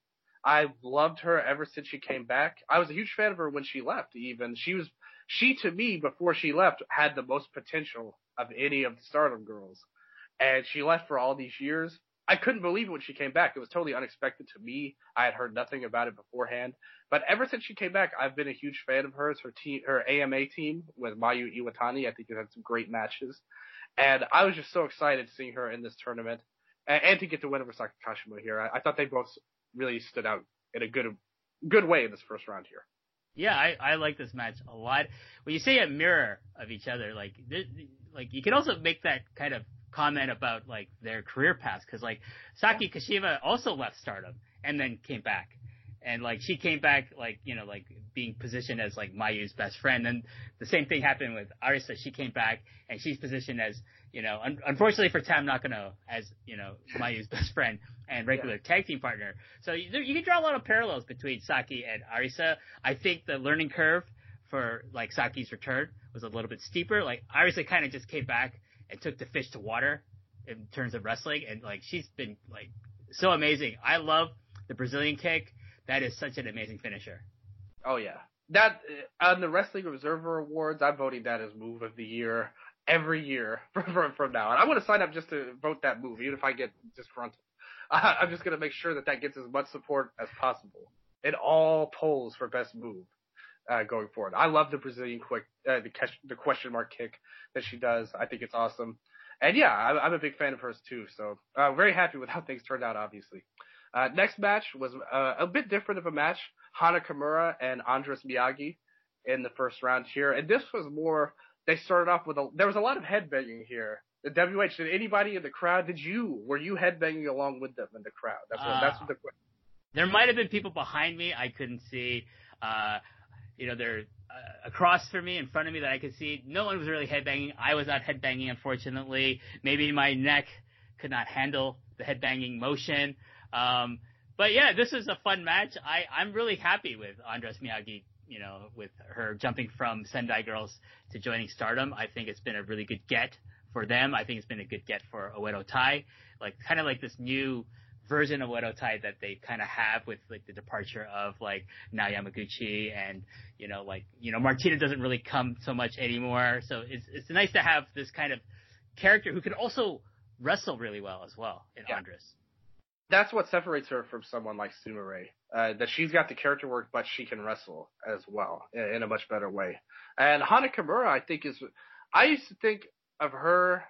I've loved her ever since she came back. I was a huge fan of her when she left, even. She was, she to me, before she left, had the most potential of any of the Stardom girls. And she left for all these years. I couldn't believe it when she came back. It was totally unexpected to me. I had heard nothing about it beforehand. But ever since she came back, I've been a huge fan of hers. Her team, her A M A team with Mayu Iwatani, I think it had some great matches. And I was just so excited seeing her in this tournament. And, and to get the win over Saki Kashima here. I, I thought they both really stood out in a good good way in this first round here. Yeah, I, I like this match a lot. When you say a mirror of each other, like, like you can also make that kind of comment about like their career paths, because like Saki Kashima also left Stardom and then came back, and like she came back like you know like being positioned as like Mayu's best friend, and the same thing happened with Arisa. She came back and she's positioned as you know un- unfortunately for Tam Nakano as you know Mayu's best friend and regular yeah. tag team partner. So you, you can draw a lot of parallels between Saki and Arisa. I think the learning curve for like Saki's return was a little bit steeper. Like Arisa kind of just came back and took the fish to water in terms of wrestling, and like she's been like so amazing. I love the Brazilian kick. That is such an amazing finisher. Oh yeah, that uh, on the Wrestling Observer Awards, I'm voting that as move of the year every year from from, from now. And I want to sign up just to vote that move, even if I get disgruntled. I, I'm just gonna make sure that that gets as much support as possible in all polls for best move. Uh, going forward. I love the Brazilian quick, uh, the, the question mark kick that she does. I think it's awesome. And yeah, I'm, I'm a big fan of hers too. So, uh, very happy with how things turned out, obviously. Uh, next match was, uh, a bit different of a match. Hana Kimura and Andres Miyagi in the first round here. And this was more, they started off with a, there was a lot of headbanging here. The W H, did anybody in the crowd, did you, were you headbanging along with them in the crowd? That's what, uh, that's what the question. There might have been people behind me I couldn't see. Uh, You know, they're uh, across from me, in front of me that I could see. No one was really headbanging. I was not headbanging, unfortunately. Maybe my neck could not handle the headbanging motion. Um, but yeah, this is a fun match. I, I'm really happy with Andres Miyagi, you know, with her jumping from Sendai Girls to joining Stardom. I think it's been a really good get for them. I think it's been a good get for Oedo Tai. Like, kind of like this new version of Oedo Tai that they kind of have with like the departure of like Nao Yamaguchi, and you know like you know Martina doesn't really come so much anymore, so it's it's nice to have this kind of character who can also wrestle really well as well in yeah. Andres. That's what separates her from someone like Sumire, uh, that she's got the character work, but she can wrestle as well in, in a much better way. And Hana Kimura, I think is, I used to think of her,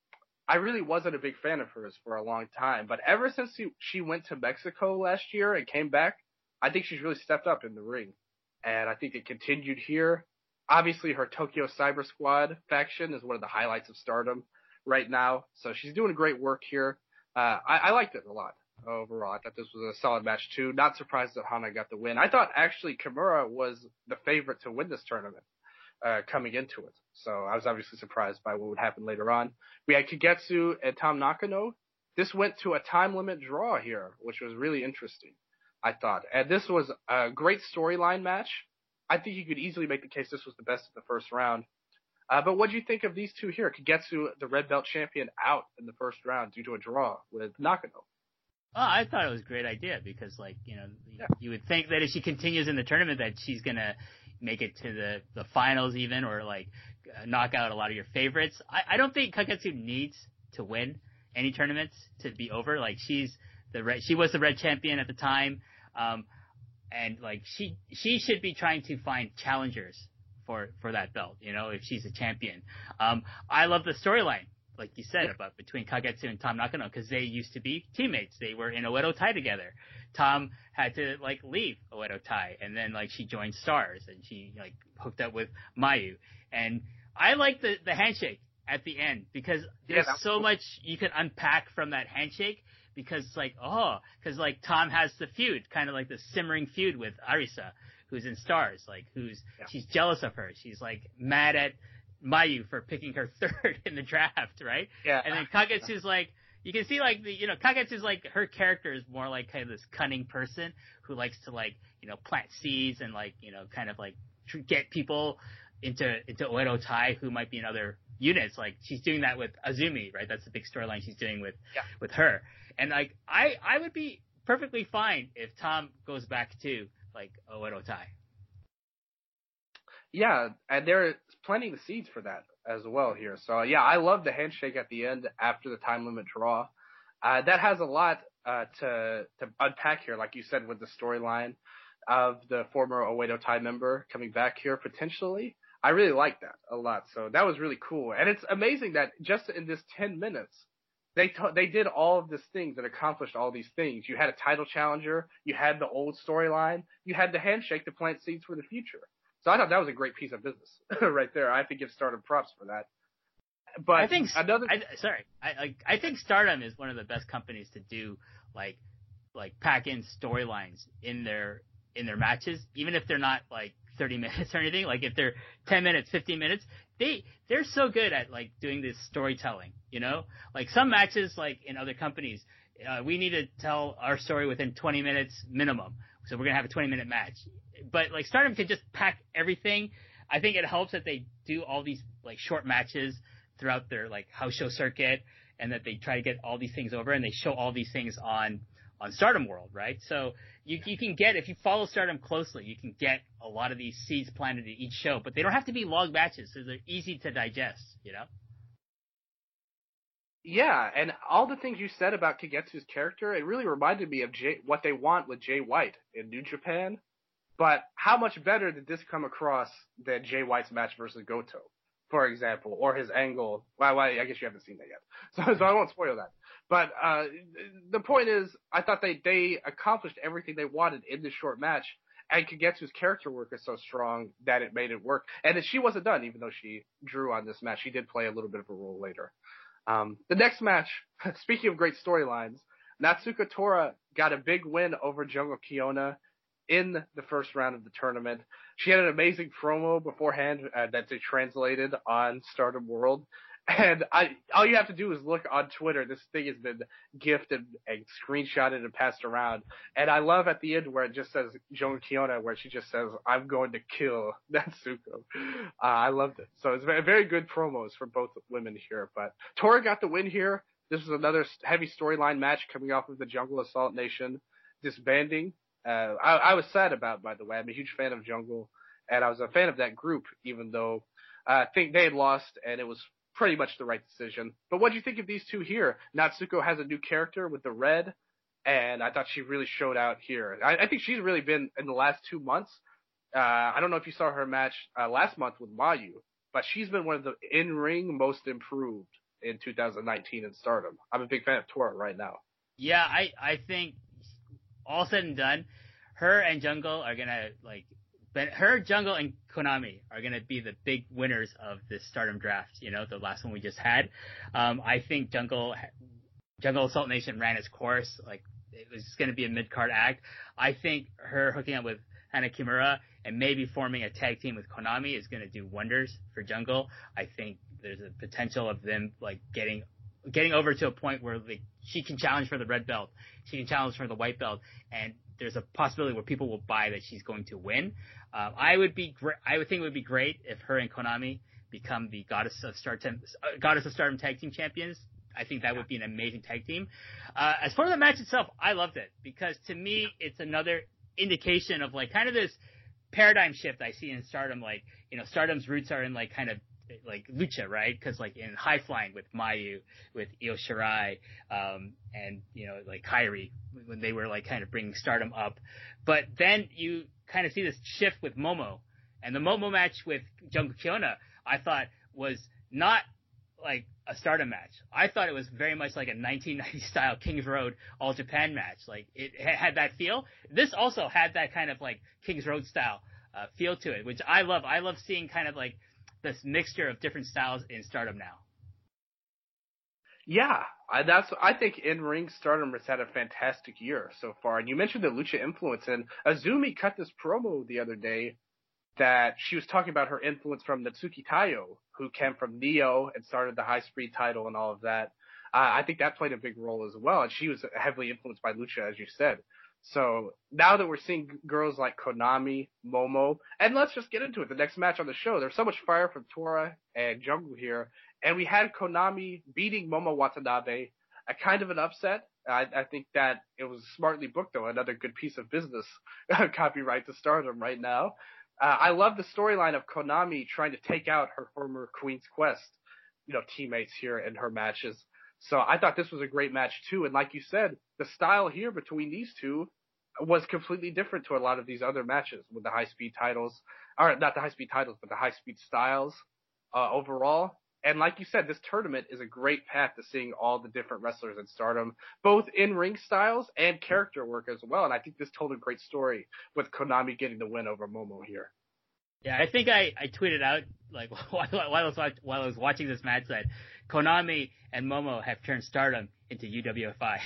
I really wasn't a big fan of hers for a long time, but ever since she, she went to Mexico last year and came back, I think she's really stepped up in the ring. And I think it continued here. Obviously, her Tokyo Cyber Squad faction is one of the highlights of Stardom right now, so she's doing great work here. Uh, I, I liked it a lot overall. I thought this was a solid match too. Not surprised that Hana got the win. I thought actually Kimura was the favorite to win this tournament. Uh, coming into it. So I was obviously surprised by what would happen later on. We had Kagetsu and Tam Nakano. This went to a time limit draw here, which was really interesting, I thought. And this was a great storyline match. I think you could easily make the case this was the best of the first round. Uh, but what do you think of these two here? Kagetsu, the red belt champion, out in the first round due to a draw with Nakano. Oh, I thought it was a great idea because, like, you know, yeah. you would think that if she continues in the tournament that she's going to make it to the, the finals even, or like uh, knock out a lot of your favorites. I, I don't think Kagetsu needs to win any tournaments to be over. Like she's the red, she was the red champion at the time. Um, and like she, she should be trying to find challengers for, for that belt, you know, if she's a champion. Um, I love the storyline, like you said, about between Kagetsu and Tam Nakano, because they used to be teammates. They were in Oedo Tai together. Tom had to like leave Oedo Tai, and then like she joined Stars, and she like hooked up with Mayu. And I like the the handshake at the end because there's yeah, so cool. much you can unpack from that handshake. Because it's like oh, because like Tom has the feud, kind of like the simmering feud with Arisa, who's in Stars, like who's yeah. she's jealous of her. She's like mad at Mayu for picking her third in the draft, right? Yeah. And then Kagetsu's like, you can see like the, you know, Kagetsu's like, her character is more like kind of this cunning person who likes to like, you know, plant seeds and like, you know, kind of like tr- get people into, into Oedo Tai who might be in other units. Like she's doing that with Azumi, right? That's the big storyline she's doing with, yeah. with her. And like, I, I would be perfectly fine if Tom goes back to like Oedo Tai. Yeah, and they're planting the seeds for that as well here. So yeah, I love the handshake at the end after the time limit draw. Uh, that has a lot uh, to to unpack here, like you said, with the storyline of the former Oedo Tai member coming back here potentially. I really like that a lot. So that was really cool, and it's amazing that just in this ten minutes, they t- they did all of these things and accomplished all these things. You had a title challenger, you had the old storyline, you had the handshake to plant seeds for the future. So I thought that was a great piece of business right there. I have to give Stardom props for that. But I think another, I, sorry, I like I think Stardom is one of the best companies to do like like pack in storylines in their in their matches, even if they're not like thirty minutes or anything. Like if they're ten minutes, fifteen minutes, they they're so good at like doing this storytelling. You know, like some matches like in other companies, uh, we need to tell our story within twenty minutes minimum. So we're gonna have a twenty minute match. But like Stardom can just pack everything. I think it helps that they do all these like short matches throughout their like house show circuit, and that they try to get all these things over, and they show all these things on on Stardom World, right? So you you can get, if you follow Stardom closely, you can get a lot of these seeds planted in each show, but they don't have to be long matches, so they're easy to digest, you know? yeah, and all the things you said about Kagetsu's character, it really reminded me of Jay, what they want with Jay White in New Japan. But how much better did this come across than Jay White's match versus Goto, for example, or his angle? Well, well I guess you haven't seen that yet, so, so I won't spoil that. But uh, the point is, I thought they, they accomplished everything they wanted in this short match, and Kagetsu's character work is so strong that it made it work. And she wasn't done, even though she drew on this match. She did play a little bit of a role later. Um, the next match, speaking of great storylines, Natsuko Tora got a big win over Jungle Kiona in the first round of the tournament. She had an amazing promo beforehand uh, that they translated on Stardom World. And I, all you have to do is look on Twitter. This thing has been gifted and screenshotted and passed around. And I love at the end where it just says Jungle Kiona, where she just says, "I'm going to kill Natsuko." Uh, I loved it. So it's very, very good promos for both women here. But Tora got the win here. This was another heavy storyline match coming off of the Jungle Assault Nation disbanding. Uh, I, I was sad about, by the way. I'm a huge fan of Jungle, and I was a fan of that group, even though uh, I think they had lost, and it was pretty much the right decision. But what do you think of these two here? Natsuko has a new character with the red, and I thought she really showed out here. I, I think she's really been, in the last two months, uh, I don't know if you saw her match uh, last month with Mayu, but she's been one of the in-ring most improved in two thousand nineteen in Stardom. I'm a big fan of Tora right now. Yeah, I, I think all said and done, her and Jungle are gonna like, but her, Jungle, and Konami are gonna be the big winners of this Stardom draft. You know, the last one we just had. Um, I think Jungle, Jungle Assault Nation ran its course. Like, it was gonna be a mid card act. I think her hooking up with Hana Kimura and maybe forming a tag team with Konami is gonna do wonders for Jungle. I think there's a potential of them like getting. getting over to a point where like she can challenge for the red belt, she can challenge for the white belt, and there's a possibility where people will buy that she's going to win. Uh, I would be, gr- I would think it would be great if her and Konami become the Goddess of Stardom, uh, Goddess of Stardom tag team champions. I think that would be an amazing tag team. Uh, as far as the match itself, I loved it because to me it's another indication of like kind of this paradigm shift I see in Stardom. Like, you know, Stardom's roots are in like kind of like lucha, right? Because like in high flying with Mayu, with Io Shirai, um, and you know like Kairi, when they were like kind of bringing Stardom up. But then you kind of see this shift with Momo, and the Momo match with Jungle Kiona, I thought was not like a Stardom match. I thought it was very much like a nineteen ninety style Kings Road All Japan match. Like it had that feel. This also had that kind of like Kings Road style uh, feel to it, which I love. I love seeing kind of like this mixture of different styles in Stardom now. Yeah, I, that's. I think in-ring Stardom has had a fantastic year so far. And you mentioned the lucha influence, and Azumi cut this promo the other day that she was talking about her influence from Natsuki Tayo, who came from Neo and started the high-speed title and all of that. Uh, I think that played a big role as well, and she was heavily influenced by lucha, as you said. So now that we're seeing girls like Konami, Momo, and let's just get into it. The next match on the show, there's so much fire from Tora and Jungle here, and we had Konami beating Momo Watanabe, a kind of an upset, I, I think that it was smartly booked, though. Another good piece of business copyright to Stardom right now. Uh, I love the storyline of Konami trying to take out her former Queen's Quest, you know, teammates here in her matches. So I thought this was a great match too. And like you said, the style here between these two was completely different to a lot of these other matches with the high speed titles, or not the high speed titles, but the high speed styles uh, overall. And like you said, this tournament is a great path to seeing all the different wrestlers in Stardom, both in ring styles and character work as well. And I think this told a great story with Konami getting the win over Momo here. Yeah, I think I, I tweeted out like while, while I was watch, while I was watching this match that Konami and Momo have turned Stardom into U W F I.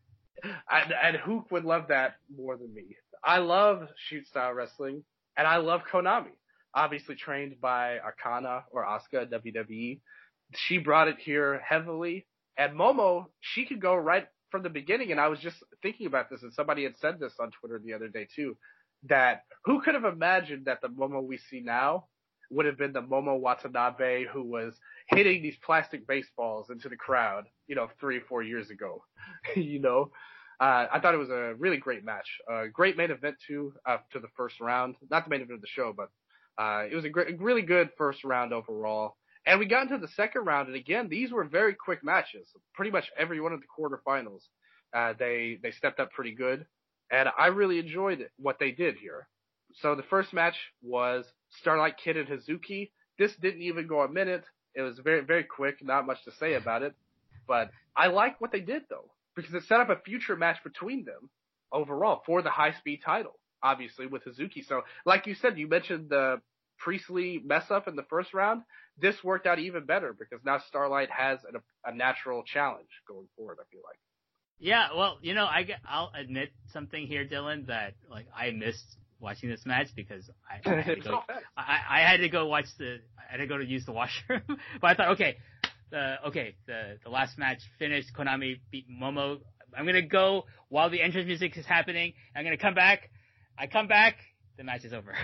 And, and who would love that more than me? I love shoot style wrestling, and I love Konami. Obviously trained by Akana or Asuka at W W E. She brought it here heavily. And Momo, she could go right from the beginning. And I was just thinking about this, and somebody had said this on Twitter the other day too, that who could have imagined that the Momo we see now would have been the Momo Watanabe who was hitting these plastic baseballs into the crowd, you know, three or four years ago, you know? Uh, I thought it was a really great match. Uh, great main event too, uh, to the first round. Not the main event of the show, but, uh, it was a great, really good first round overall. And we got into the second round, and again, these were very quick matches. Pretty much every one of the quarterfinals, uh, they, they stepped up pretty good. And I really enjoyed what they did here. So the first match was Starlight Kid and Hazuki. This didn't even go a minute. It was very, very quick. Not much to say about it. But I like what they did, though, because it set up a future match between them overall for the high-speed title, obviously, with Hazuki. So, like you said, you mentioned the Priestley mess-up in the first round. This worked out even better because now Starlight has a, a natural challenge going forward, I feel like. Yeah, well, you know, I, I'll admit something here, Dylan, that, like, I missed watching this match because I, I, had, to go, I, I had to go watch the, I had to go to use the washroom. But I thought, okay, the, okay, the, the last match finished, Konami beat Momo. I'm gonna go while the entrance music is happening. I'm gonna come back. I come back, the match is over.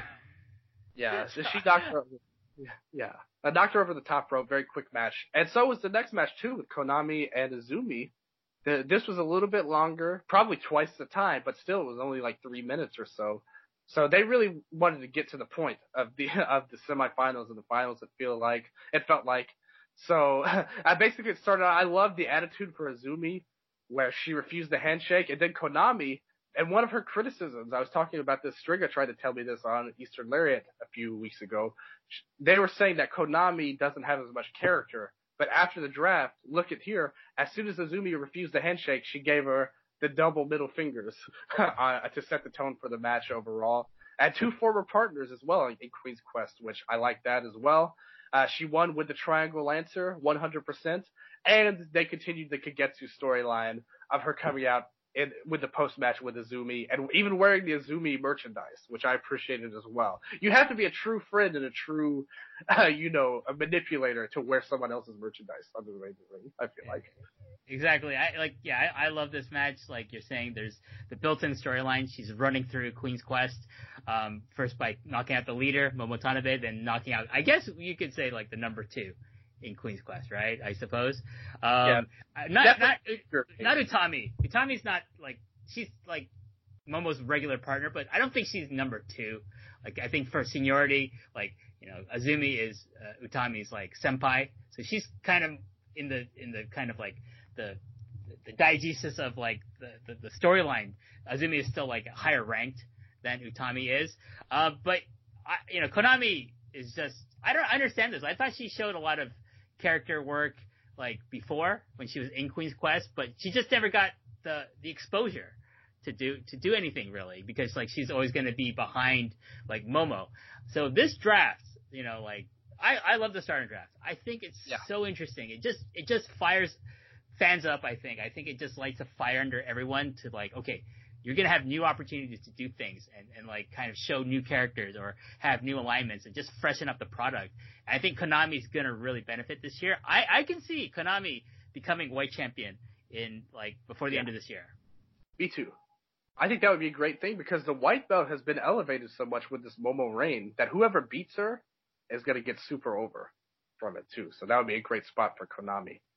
Yeah, so she knocked her, yeah, I knocked her over the top rope, very quick match. And so was the next match too with Konami and Azumi. The, this was a little bit longer, probably twice the time, but still it was only like three minutes or so. So they really wanted to get to the point of the of the semifinals and the finals. It feel like it felt like. So I basically started. I loved the attitude for Azumi, where she refused the handshake, and then Konami. And one of her criticisms, I was talking about this. Striga tried to tell me this on Eastern Lariat a few weeks ago. They were saying that Konami doesn't have as much character. But after the draft, look at here, as soon as Azumi refused the handshake, she gave her the double middle fingers uh, to set the tone for the match overall. And two former partners as well in Queen's Quest, which I like that as well. Uh, she won with the Triangle Lancer, one hundred percent. And they continued the Kagetsu storyline of her coming out in, with the post-match with Azumi, and even wearing the Azumi merchandise, which I appreciated as well. You have to be a true friend and a true, uh, you know, a manipulator to wear someone else's merchandise under the ring, I feel like. Exactly. I like, yeah, I, I love this match. Like you're saying, there's the built-in storyline. She's running through Queen's Quest, um, first by knocking out the leader, Momo Tanabe, then knocking out, I guess you could say like the number two in Queen's Quest, right? I suppose. Um, yeah. Not, not, not Utami. Utami's not like, she's like Momo's regular partner, but I don't think she's number two. Like, I think for seniority, like, you know, Azumi is, uh, Utami's like senpai. So she's kind of in the, in the kind of like the, the diegesis of like the, the, the storyline. Azumi is still like higher ranked than Utami is. Uh, but I, you know, Konami is just, I don't understand this. I thought she showed a lot of character work like before when she was in Queen's Quest, but she just never got the the exposure to do to do anything really, because like she's always going to be behind like Momo. So this draft, you know, like I I love the starting draft. I think it's yeah. so interesting. It just it just fires fans up. I think I think it just lights a fire under everyone to like, okay, you're going to have new opportunities to do things and, and like kind of show new characters or have new alignments and just freshen up the product. And I think Konami's going to really benefit this year. I, I can see Konami becoming white champion in like before the yeah. end of this year. Me too. I think that would be a great thing because the white belt has been elevated so much with this Momo reign that whoever beats her is going to get super over from it too. So that would be a great spot for Konami.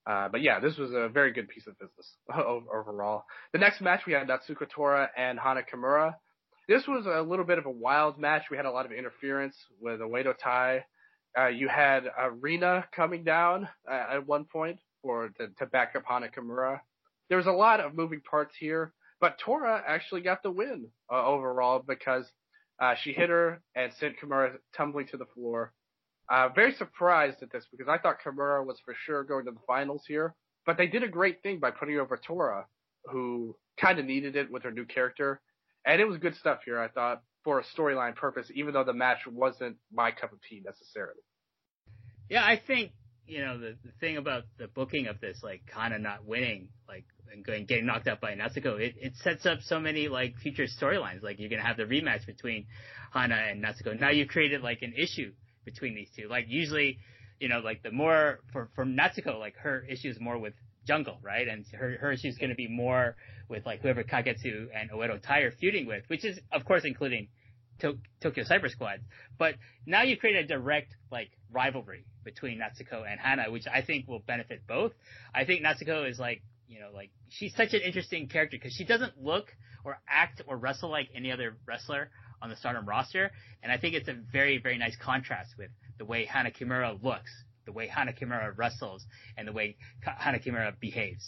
Uh, but yeah, this was a very good piece of business overall. The next match we had Natsuko Tora and Hana Kimura. This was a little bit of a wild match. We had a lot of interference with a Oedo Tai. Uh, you had Arena coming down uh, at one point for to, to back up Hana Kimura. There was a lot of moving parts here, but Tora actually got the win uh, overall because uh, she hit her and sent Kimura tumbling to the floor. Uh, very surprised at this because I thought Kimura was for sure going to the finals here, but they did a great thing by putting over Tora, who kind of needed it with her new character. And it was good stuff here, I thought, for a storyline purpose, even though the match wasn't my cup of tea necessarily. Yeah, I think, you know, the, the thing about the booking of this, like, Hana not winning, like, and going, getting knocked out by Natsuko, it, it sets up so many, like, future storylines. Like, you're going to have the rematch between Hana and Natsuko. Now you've created, like, an issue between these two. Like, usually, you know, like, the more, for, for Natsuko, like, her issue is more with Jungle, right? And her, her issue is going to be more with, like, whoever Kagetsu and Oedo Tai are feuding with, which is, of course, including to- Tokyo Cyber Squad. But now you create a direct, like, rivalry between Natsuko and Hana, which I think will benefit both. I think Natsuko is, like, you know, like, she's such an interesting character because she doesn't look or act or wrestle like any other wrestler on the Stardom roster. And I think it's a very, very nice contrast with the way Hana Kimura looks, the way Hana Kimura wrestles, and the way Hana Kimura behaves.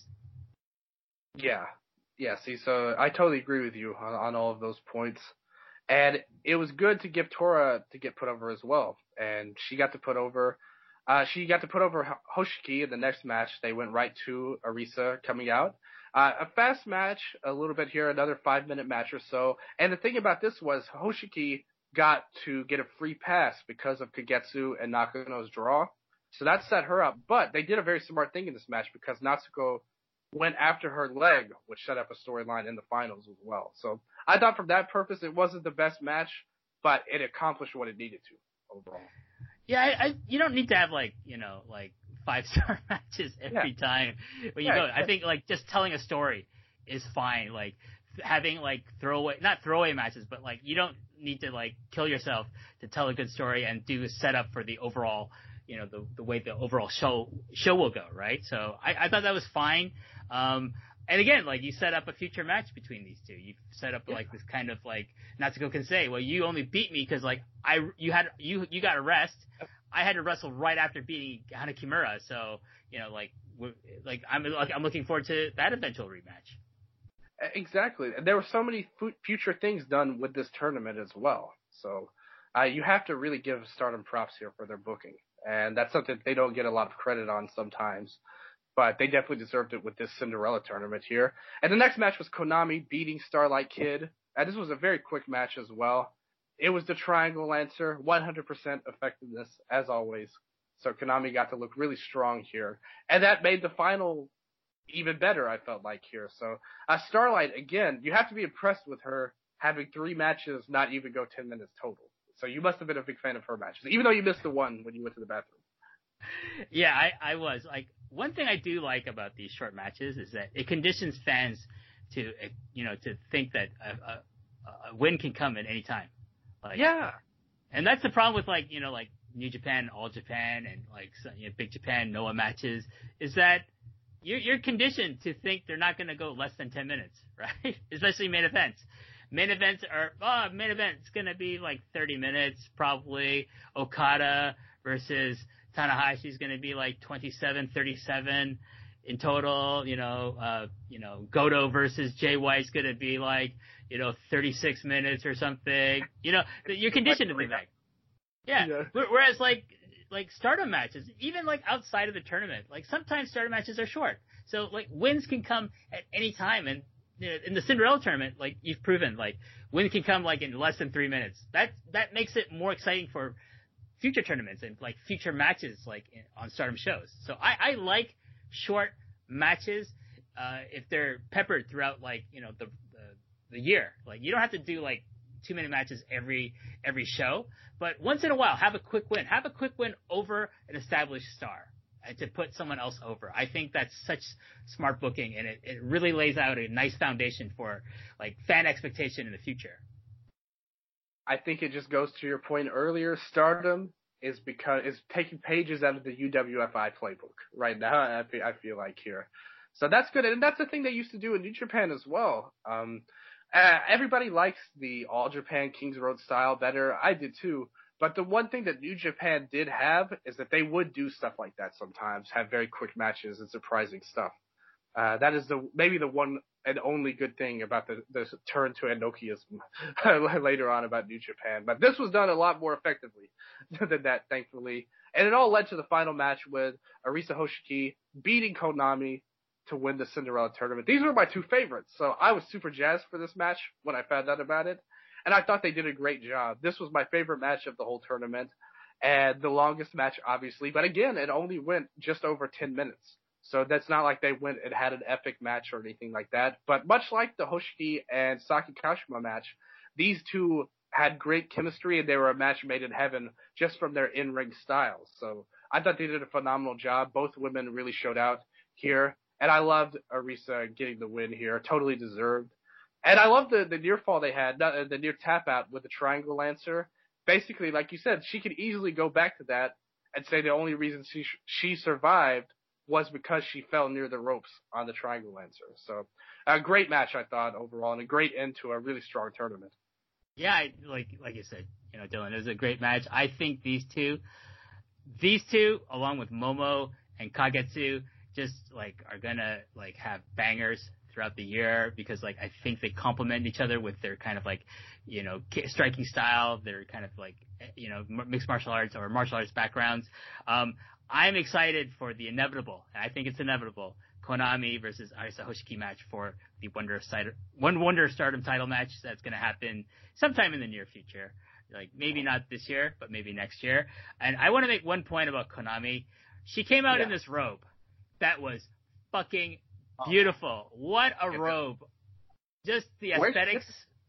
Yeah. Yeah, see, so I totally agree with you on, on all of those points. And it was good to give Tora to get put over as well. And she got to put over, uh, she got to put over Hoshiki in the next match. They went right to Arisa coming out. Uh, a fast match, a little bit here, another five minute match or so. And the thing about this was Hoshiki got to get a free pass because of Kagetsu and Nakano's draw. So that set her up. But they did a very smart thing in this match because Natsuko went after her leg, which set up a storyline in the finals as well. So I thought from that purpose, it wasn't the best match, but it accomplished what it needed to overall. Yeah, I, I you don't need to have like, you know, like five star matches every yeah. time when you yeah, go. I think like just telling a story is fine. Like having like throwaway, not throwaway matches, but like you don't need to like kill yourself to tell a good story and do a setup for the overall, you know, the the way the overall show show will go, right? So I, I thought that was fine. Um, and again, like you set up a future match between these two. You set up yeah. like this kind of like Natsuko can say, well, you only beat me because like I you had you you got a rest. I had to wrestle right after beating Hana Kimura. So you know, like like I'm like I'm looking forward to that eventual rematch. Exactly. And there were so many f- future things done with this tournament as well. So uh, you have to really give Stardom props here for their booking. And that's something they don't get a lot of credit on sometimes. But they definitely deserved it with this Cinderella tournament here. And the next match was Konami beating Starlight Kid. And this was a very quick match as well. It was the Triangle Lancer, one hundred percent effectiveness as always. So Konami got to look really strong here. And that made the final even better, I felt like here. So uh, Starlight, again, you have to be impressed with her having three matches not even go ten minutes total. So you must have been a big fan of her matches, even though you missed the one when you went to the bathroom. Yeah, I, I was. Like, one thing I do like about these short matches is that it conditions fans to, you know, to think that a, a, a win can come at any time. Like, yeah. And that's the problem with, like, you know, like New Japan, All Japan, and, like, you know, Big Japan, Noah matches, is that you're, you're conditioned to think they're not going to go less than ten minutes, right? Especially main events. Main events are, oh, main event's going to be like thirty minutes, probably. Okada versus Tanahashi is going to be like twenty-seven, thirty-seven in total. You know, uh, you know, Goto versus Jay White's going to be like, you know, thirty-six minutes or something. You know, you're conditioned to be like, yeah. yeah. Whereas like, like Stardom matches, even like outside of the tournament, like sometimes Stardom matches are short. So like wins can come at any time. And you know, in the Cinderella tournament, like you've proven, like wins can come like in less than three minutes. That, that makes it more exciting for future tournaments and like future matches like in, on Stardom shows. So I, I like short matches uh, if they're peppered throughout like, you know, the, the the year. Like you don't have to do like two minute matches every every show, but once in a while have a quick win. Have a quick win over an established star and to put someone else over. I think that's such smart booking, and it, it really lays out a nice foundation for like fan expectation in the future. I think it just goes to your point earlier. Stardom is because is taking pages out of the U W F I playbook right now. I feel, I feel like here, so that's good, and that's the thing they used to do in New Japan as well. Um, uh, everybody likes the All Japan Kings Road style better. I did too. But the one thing that New Japan did have is that they would do stuff like that sometimes, have very quick matches and surprising stuff. Uh, that is the maybe the one and only good thing about the, the turn to Enochiism later on about New Japan. But this was done a lot more effectively than that, thankfully. And it all led to the final match with Arisa Hoshiki beating Konami to win the Cinderella tournament. These were my two favorites, so I was super jazzed for this match when I found out about it. And I thought they did a great job. This was my favorite match of the whole tournament, and the longest match, obviously. But again, it only went just over ten minutes. So that's not like they went and had an epic match or anything like that. But much like the Hoshiki and Saki Kashima match, these two had great chemistry, and they were a match made in heaven just from their in-ring styles. So I thought they did a phenomenal job. Both women really showed out here. And I loved Arisa getting the win here. Totally deserved. And I love the, the near fall they had, the near tap out with the triangle lancer. Basically, like you said, she could easily go back to that and say the only reason she she survived was because she fell near the ropes on the triangle lancer. So a great match, I thought, overall, and a great end to a really strong tournament. Yeah, I, like like you said, you know, Dylan, it was a great match. I think these two, these two, along with Momo and Kagetsu, just like are gonna like have bangers throughout the year, because like I think they complement each other with their kind of like, you know, striking style, their kind of like, you know, mixed martial arts or martial arts backgrounds. Um, I'm excited for the inevitable, and I think it's inevitable, Konami versus Arisa Hoshiki match for the Wonder of Stardom, One Wonder of Stardom title match that's going to happen sometime in the near future. Like maybe not this year, but maybe next year. And I want to make one point about Konami. She came out yeah. in this robe that was fucking beautiful. What a robe. Just the aesthetics.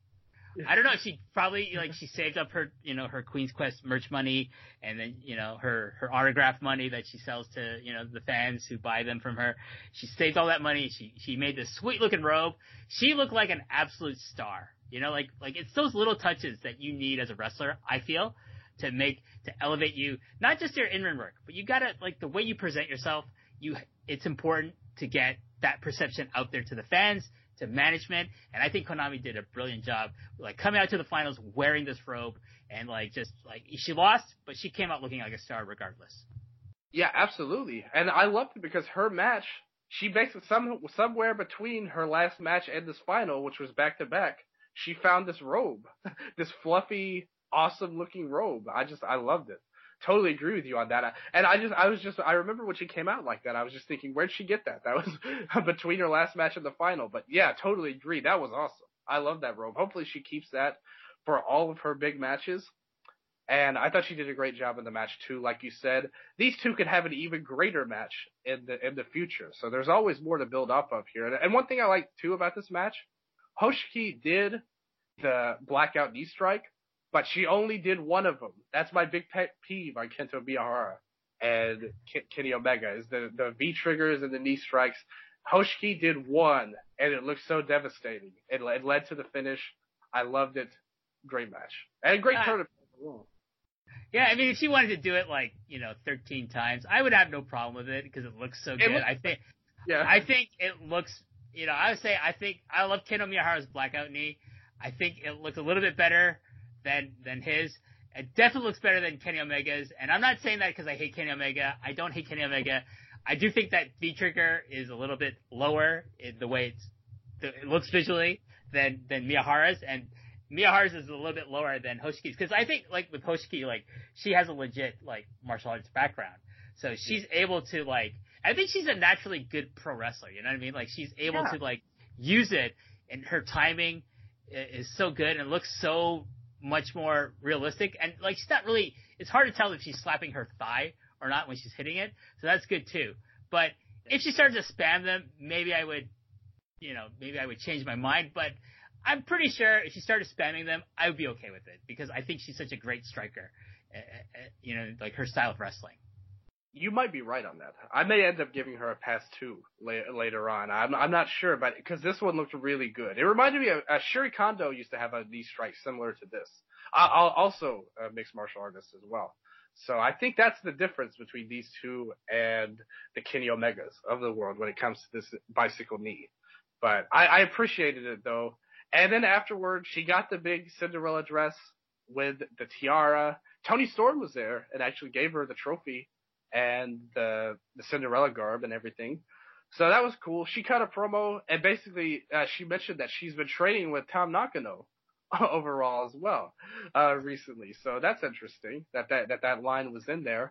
I don't know. She probably, like, she saved up her, you know, her Queen's Quest merch money, and then, you know, her, her autograph money that she sells to, you know, the fans who buy them from her. She saved all that money. She, she made this sweet looking robe. She looked like an absolute star. You know, like, like it's those little touches that you need as a wrestler, I feel, to make, to elevate you, not just your in-ring work, but you gotta, like, the way you present yourself, you, it's important to get that perception out there to the fans, to management, and I think Konami did a brilliant job, like coming out to the finals wearing this robe, and like just like she lost, but she came out looking like a star regardless. Yeah, absolutely, and I loved it because her match, she basically some somewhere between her last match and this final, which was back to back, she found this robe, this fluffy, awesome looking robe. I just I loved it. Totally agree with you on that. And I just, I was just, I remember when she came out like that, I was just thinking, where'd she get that? That was between her last match and the final. But yeah, totally agree. That was awesome. I love that robe. Hopefully she keeps that for all of her big matches. And I thought she did a great job in the match too. Like you said, these two could have an even greater match in the, in the future. So there's always more to build up of here. And one thing I like too about this match, Hoshiki did the blackout knee strike, but she only did one of them. That's my big pet peeve on Kento Miyahara and Kenny Omega, is the, the V triggers and the knee strikes. Hoshiki did one, and it looked so devastating. It, it led to the finish. I loved it. Great match. And great uh, tournament. Yeah, I mean, if she wanted to do it like, you know, thirteen times, I would have no problem with it because it looks so good. Looks, I think, yeah. I think it looks, you know, I would say I think I love Kento Miyahara's blackout knee. I think it looks a little bit better than than his. It definitely looks better than Kenny Omega's, and I'm not saying that because I hate Kenny Omega. I don't hate Kenny Omega. I do think that V-trigger is a little bit lower in the way it's, it looks visually than than Miyahara's, and Miyahara's is a little bit lower than Hoshiki's, because I think, like, with Hoshiki, like, she has a legit, like, martial arts background, so she's able to, like, I think she's a naturally good pro wrestler, you know what I mean? Like, she's able yeah. to, like, use it, and her timing is so good and looks so much more realistic, and like she's not really, it's hard to tell if she's slapping her thigh or not when she's hitting it, so that's good too. But if she started to spam them, maybe I would, you know, maybe I would change my mind, but I'm pretty sure if she started spamming them, I would be okay with it, because I think she's such a great striker, uh, uh, you know, like her style of wrestling. You might be right on that. I may end up giving her a pass too la- later on. I'm I'm not sure, but because this one looked really good. It reminded me of uh, Shuri Kondo used to have a knee strike similar to this. I, I'll also a mixed martial artist as well. So I think that's the difference between these two and the Kenny Omegas of the world when it comes to this bicycle knee. But I, I appreciated it though. And then afterward, she got the big Cinderella dress with the tiara. Toni Storm was there and actually gave her the trophy and the the Cinderella garb and everything. So that was cool. She cut a promo and basically uh, she mentioned that she's been training with Tam Nakano overall as well uh, recently. So that's interesting that that, that that line was in there.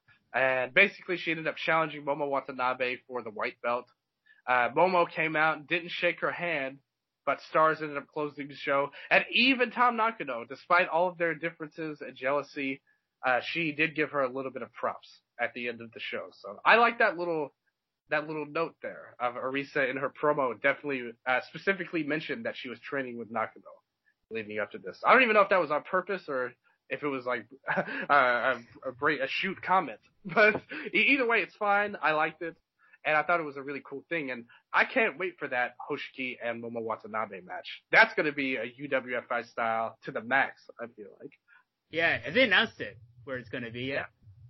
And basically she ended up challenging Momo Watanabe for the white belt. Uh, Momo came out and didn't shake her hand, but Stars ended up closing the show. And even Tam Nakano, despite all of their differences and jealousy, uh, she did give her a little bit of props at the end of the show. So I like that little, that little note there of Arisa in her promo definitely, uh, specifically mentioned that she was training with Nakano leading up to this. I don't even know if that was on purpose or if it was like uh, a, a, break, a shoot comment, but either way, it's fine. I liked it. And I thought it was a really cool thing. And I can't wait for that Hoshiki and Momo Watanabe match. That's going to be a U W F I style to the max, I feel like. Yeah, and they announced it, where it's going to be yet.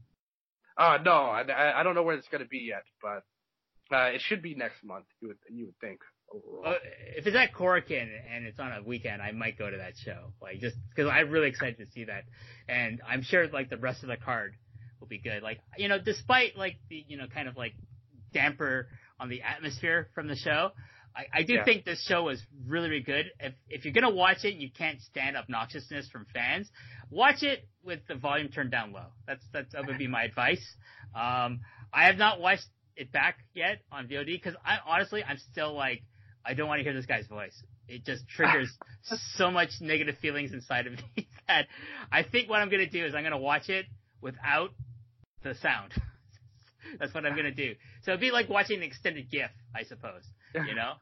Yeah. Uh, no, I, I don't know where it's going to be yet, but uh, it should be next month, you would, you would think. Well, if it's at Korakuen and it's on a weekend, I might go to that show. Like, just because I'm really excited to see that. And I'm sure, like, the rest of the card will be good. Like, you know, despite, like, the, you know, kind of, like, damper on the atmosphere from the show, I, I do yeah. think this show was really, really good. If if you're gonna watch it, you can't stand obnoxiousness from fans. Watch it with the volume turned down low. That's that's that would be my advice. Um, I have not watched it back yet on V O D because I honestly I'm still like I don't want to hear this guy's voice. It just triggers so much negative feelings inside of me that I think what I'm gonna do is I'm gonna watch it without the sound. That's what I'm going to do. So it'd be like watching an extended GIF, I suppose, you know?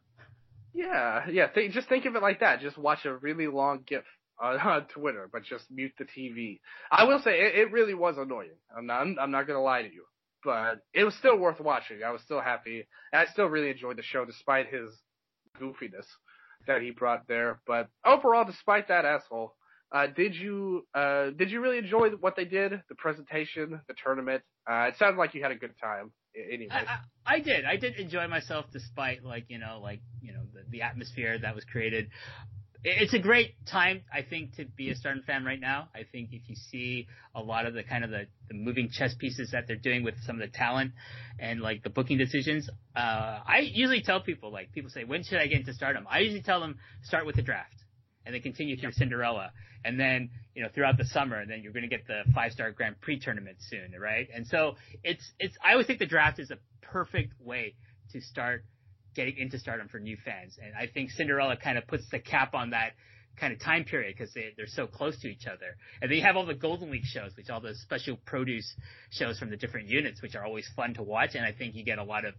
Yeah, yeah. Th- just think of it like that. Just watch a really long GIF on, on Twitter, but just mute the T V. I will say it, it really was annoying. I'm not, I'm not going to lie to you, but it was still worth watching. I was still happy, and I still really enjoyed the show despite his goofiness that he brought there. But overall, despite that asshole, Uh, did you uh, did you really enjoy what they did? The presentation, the tournament. Uh, it sounded like you had a good time. Anyway, I, I, I did. I did enjoy myself, despite like you know, like you know, the, the atmosphere that was created. It's a great time, I think, to be a Stardom fan right now. I think if you see a lot of the kind of the, the moving chess pieces that they're doing with some of the talent and like the booking decisions, uh, I usually tell people like people say, when should I get into Stardom? I usually tell them start with the draft and then continue through Cinderella. And then, you know, throughout the summer, and then you're going to get the five-star Grand Prix tournament soon, right? And so it's, it's, I always think the draft is a perfect way to start getting into Stardom for new fans. And I think Cinderella kind of puts the cap on that kind of time period because they, they're so close to each other. And then you have all the Golden Week shows, which are all the special produce shows from the different units, which are always fun to watch. And I think you get a lot of,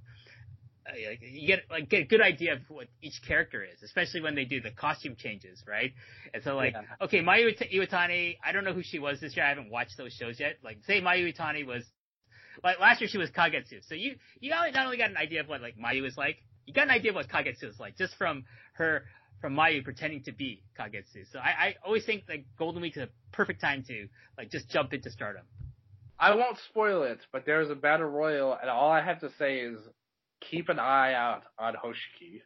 Uh, you get like get a good idea of what each character is, especially when they do the costume changes, right? And so like, yeah. okay, Mayu Iwatani, I don't know who she was this year. I haven't watched those shows yet. Like, say Mayu Iwatani was like last year she was Kagetsu. So you you not only got an idea of what like Mayu is like, you got an idea of what Kagetsu is like just from her from Mayu pretending to be Kagetsu. So I, I always think like Golden Week is a perfect time to like just jump into Stardom. I won't spoil it, but there's a battle royal, and all I have to say is, keep an eye out on Hoshiki.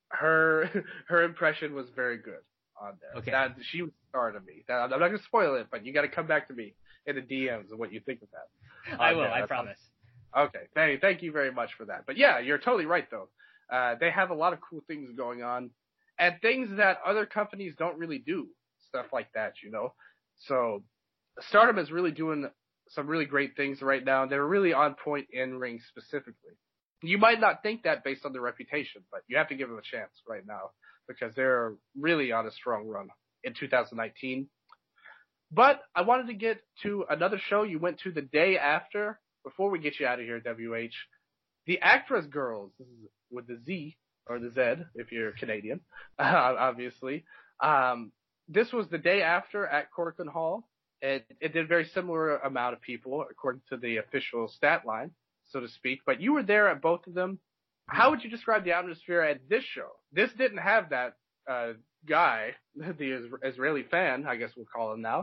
Her her impression was very good on there. Okay. That, she was a star to me. That, I'm not going to spoil it, but you got to come back to me in the D Ms of what you think of that. I will, there. I That's promise. All. Okay, thank, thank you very much for that. But yeah, you're totally right, though. Uh, they have a lot of cool things going on, and things that other companies don't really do. Stuff like that, you know? So, Stardom is really doing some really great things right now. They're really on point in ring specifically. You might not think that based on their reputation, but you have to give them a chance right now because they're really on a strong run in two thousand nineteen. But I wanted to get to another show you went to the day after, before we get you out of here, W H. The Actress Girls, this is with the Z, or the Z, if you're Canadian, uh, obviously. Um, this was the day after at Korakuen Hall. It, it did a very similar amount of people, according to the official stat line, so to speak, but you were there at both of them. How would you describe the atmosphere at this show? This didn't have that uh, guy, the Israeli fan, I guess we'll call him now,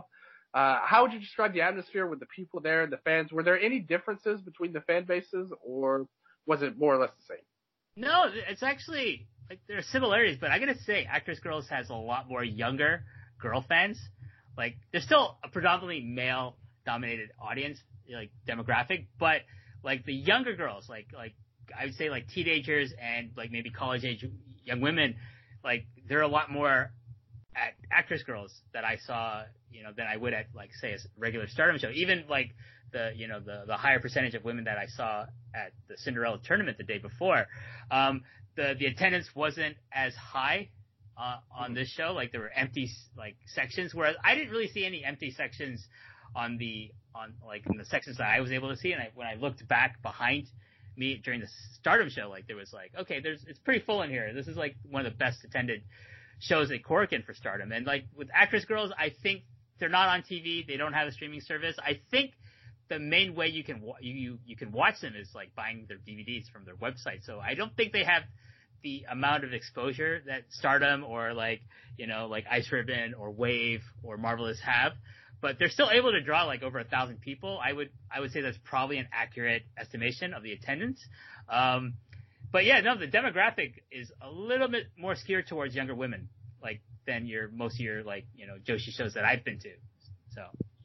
Uh, how would you describe the atmosphere with the people there and the fans? Were there any differences between the fan bases, or was it more or less the same? No, it's actually like there are similarities, but I gotta say, Actress Girls has a lot more younger girl fans. Like, there's still a predominantly male-dominated audience, like demographic, but like the younger girls, like like I would say like teenagers and like maybe college-age young women, like they're a lot more at Actress Girls that I saw, you know, than I would at like say a regular Stardom show. Even like the you know the the higher percentage of women that I saw at the Cinderella tournament the day before, um, the the attendance wasn't as high uh, on this show. Like there were empty like sections, whereas I didn't really see any empty sections on the on like in the sections that I was able to see. And I, when I looked back behind me during the Stardom show, like there was like, okay, there's it's pretty full in here. This is like one of the best attended shows at Korakuen for Stardom. And like with Actress Girls, I think they're not on T V. They don't have a streaming service. I think the main way you can you, you you can watch them is like buying their D V Ds from their website. So I don't think they have the amount of exposure that Stardom or like you know like Ice Ribbon or Wave or Marvelous have, but they're still able to draw like over a thousand people. I would I would say that's probably an accurate estimation of the attendance. Um, but yeah, no, the demographic is a little bit more skewed towards younger women, like than your most of your like you know Joshi shows that I've been to. So.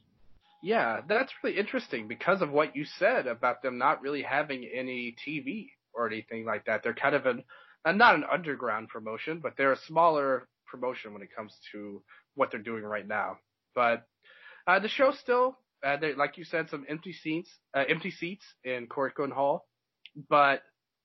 Yeah, that's really interesting because of what you said about them not really having any T V or anything like that. They're kind of an, uh, not an underground promotion, but they're a smaller promotion when it comes to what they're doing right now. But uh, the show still, uh, they, like you said, some empty seats, uh, empty seats in Korakuen Hall. But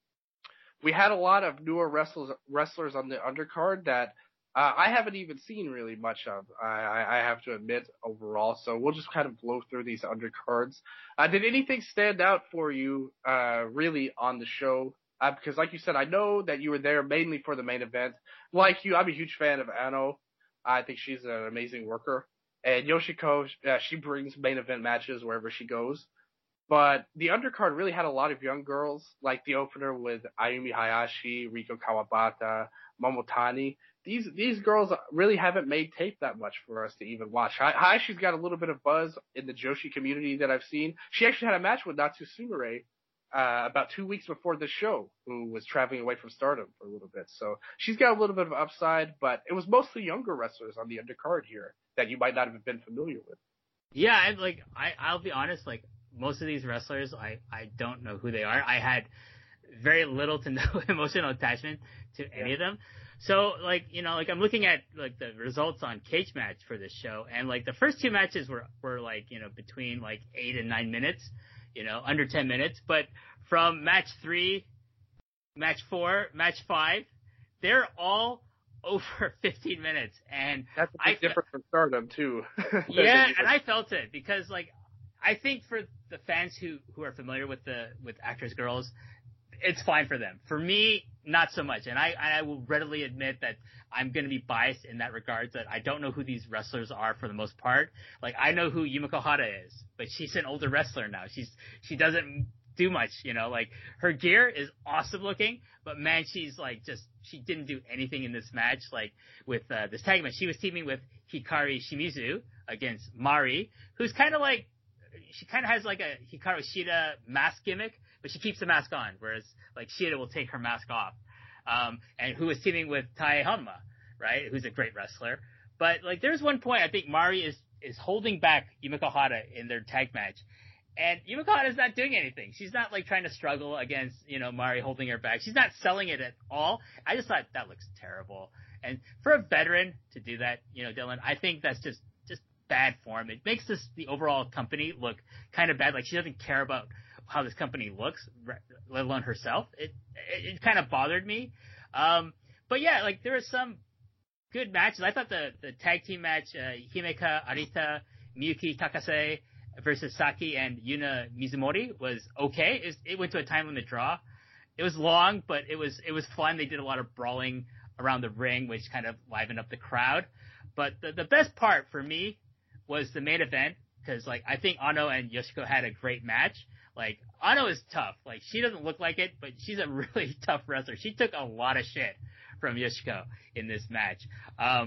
we had a lot of newer wrestlers, wrestlers on the undercard that Uh, I haven't even seen really much of, I, I have to admit, overall, so we'll just kind of blow through these undercards. Uh, did anything stand out for you, uh, really on the show? Uh, because like you said, I know that you were there mainly for the main event. Like you, I'm a huge fan of Ano. I think she's an amazing worker. And Yoshiko, uh, she brings main event matches wherever she goes. But the undercard really had a lot of young girls, like the opener with Ayumi Hayashi, Riko Kawabata, Momotani. These these girls really haven't made tape that much for us to even watch. Hayashi's got a little bit of buzz in the Joshi community that I've seen. She actually had a match with Natsu Sumire uh, about two weeks before the show, who was traveling away from Stardom for a little bit. So she's got a little bit of upside, but it was mostly younger wrestlers on the undercard here that you might not have been familiar with. Yeah, and like I I'll be honest, like most of these wrestlers, I I don't know who they are. I had very little to no emotional attachment to any yeah. of them. So, like, you know, like, I'm looking at, like, the results on Cage Match for this show, and, like, the first two matches were, were, like, you know, between, like, eight and nine minutes, you know, under ten minutes, but from match three, match four, match five, they're all over fifteen minutes, and that's a big I, difference from Stardom, too. Yeah, and I felt it, because, like, I think for the fans who, who are familiar with the, with Actress Girls, it's fine for them. For me, not so much. And I, I will readily admit that I'm going to be biased in that regard, that I don't know who these wrestlers are for the most part. Like, I know who Yumiko Hara is, but she's an older wrestler now. She's, she doesn't do much, you know, like her gear is awesome looking, but man, she's like just, she didn't do anything in this match. Like with uh, this tag match, she was teaming with Hikaru Shimizu against Mari, who's kind of like, she kind of has like a Hikaru Shida mask gimmick, but she keeps the mask on, whereas like Shida will take her mask off. Um, and who is teaming with Tae Honma, right? Who's a great wrestler. But like there's one point I think Mari is, is holding back Yumiko Hara in their tag match. And Yumiko Hara is not doing anything. She's not like trying to struggle against, you know, Mari holding her back. She's not selling it at all. I just thought that looks terrible. And for a veteran to do that, you know, Dylan, I think that's just, just bad form. It makes this, the overall company look kind of bad. Like she doesn't care about how this company looks, let alone herself. It, it, it kind of bothered me. Um, but yeah, like there were some good matches. I thought the, the tag team match, uh, Himeka Arita, Miyuki Takase versus Saki and Yuna Mizumori was okay. It, was, it went to a time limit draw. It was long, but it was, it was fun. They did a lot of brawling around the ring, which kind of livened up the crowd. But the, the best part for me was the main event, because like I think Ano and Yoshiko had a great match. Like, Ano is tough. Like, she doesn't look like it, but she's a really tough wrestler. She took a lot of shit from Yoshiko in this match. Um,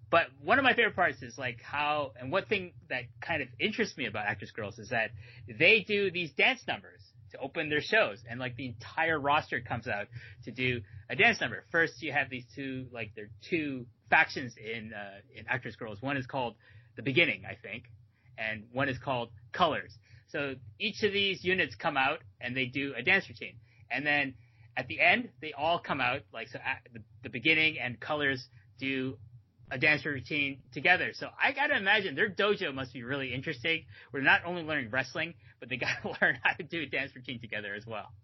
But one of my favorite parts is like how, and one thing that kind of interests me about Actress Girls is that they do these dance numbers to open their shows, and like the entire roster comes out to do a dance number. First, you have these two, like there are two factions in uh, in Actress Girls. One is called The Beginning, I think, and one is called Colors. So each of these units come out and they do a dance routine, and then at the end they all come out, like so. At the, the Beginning and Colors do a dance routine together. So I gotta imagine their dojo must be really interesting. We're not only learning wrestling, but they gotta learn how to do a dance routine together as well.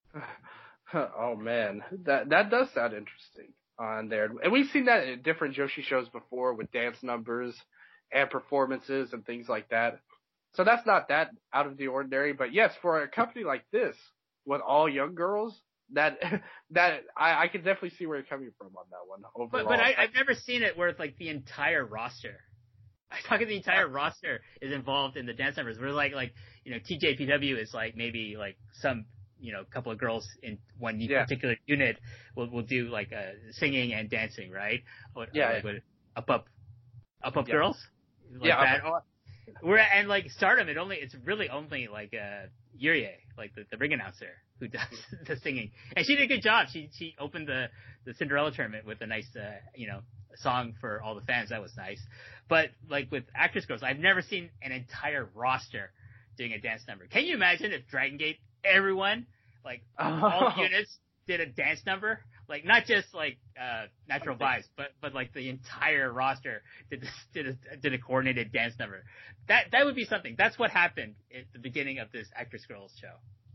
Oh man, that that does sound interesting on there. And we've seen that in different Joshi shows before with dance numbers and performances and things like that. So that's not that out of the ordinary. But yes, for a company like this with all young girls, that that I, I can definitely see where you're coming from on that one. Overall, but but I, I've never seen it where it's like the entire roster. I talk the entire roster is involved in the dance numbers. We're like like you know T J P W is like maybe like some you know couple of girls in one yeah. particular unit will will do like uh, singing and dancing, right? Or, yeah. Or like, yeah. Up up up up yeah. girls. Like yeah. That. Up, We're and like Stardom. It only it's really only like uh Yurie, like the, the ring announcer, who does the singing, and she did a good job. She she opened the, the Cinderella tournament with a nice uh, you know song for all the fans. That was nice. But like with Actress Girls, I've never seen an entire roster doing a dance number. Can you imagine if Dragon Gate, everyone like oh. all the units did a dance number? Like not just like uh, Natural Vibes, but but like the entire roster did this, did a, did a coordinated dance number. That that would be something. That's what happened at the beginning of this Actress Girls show.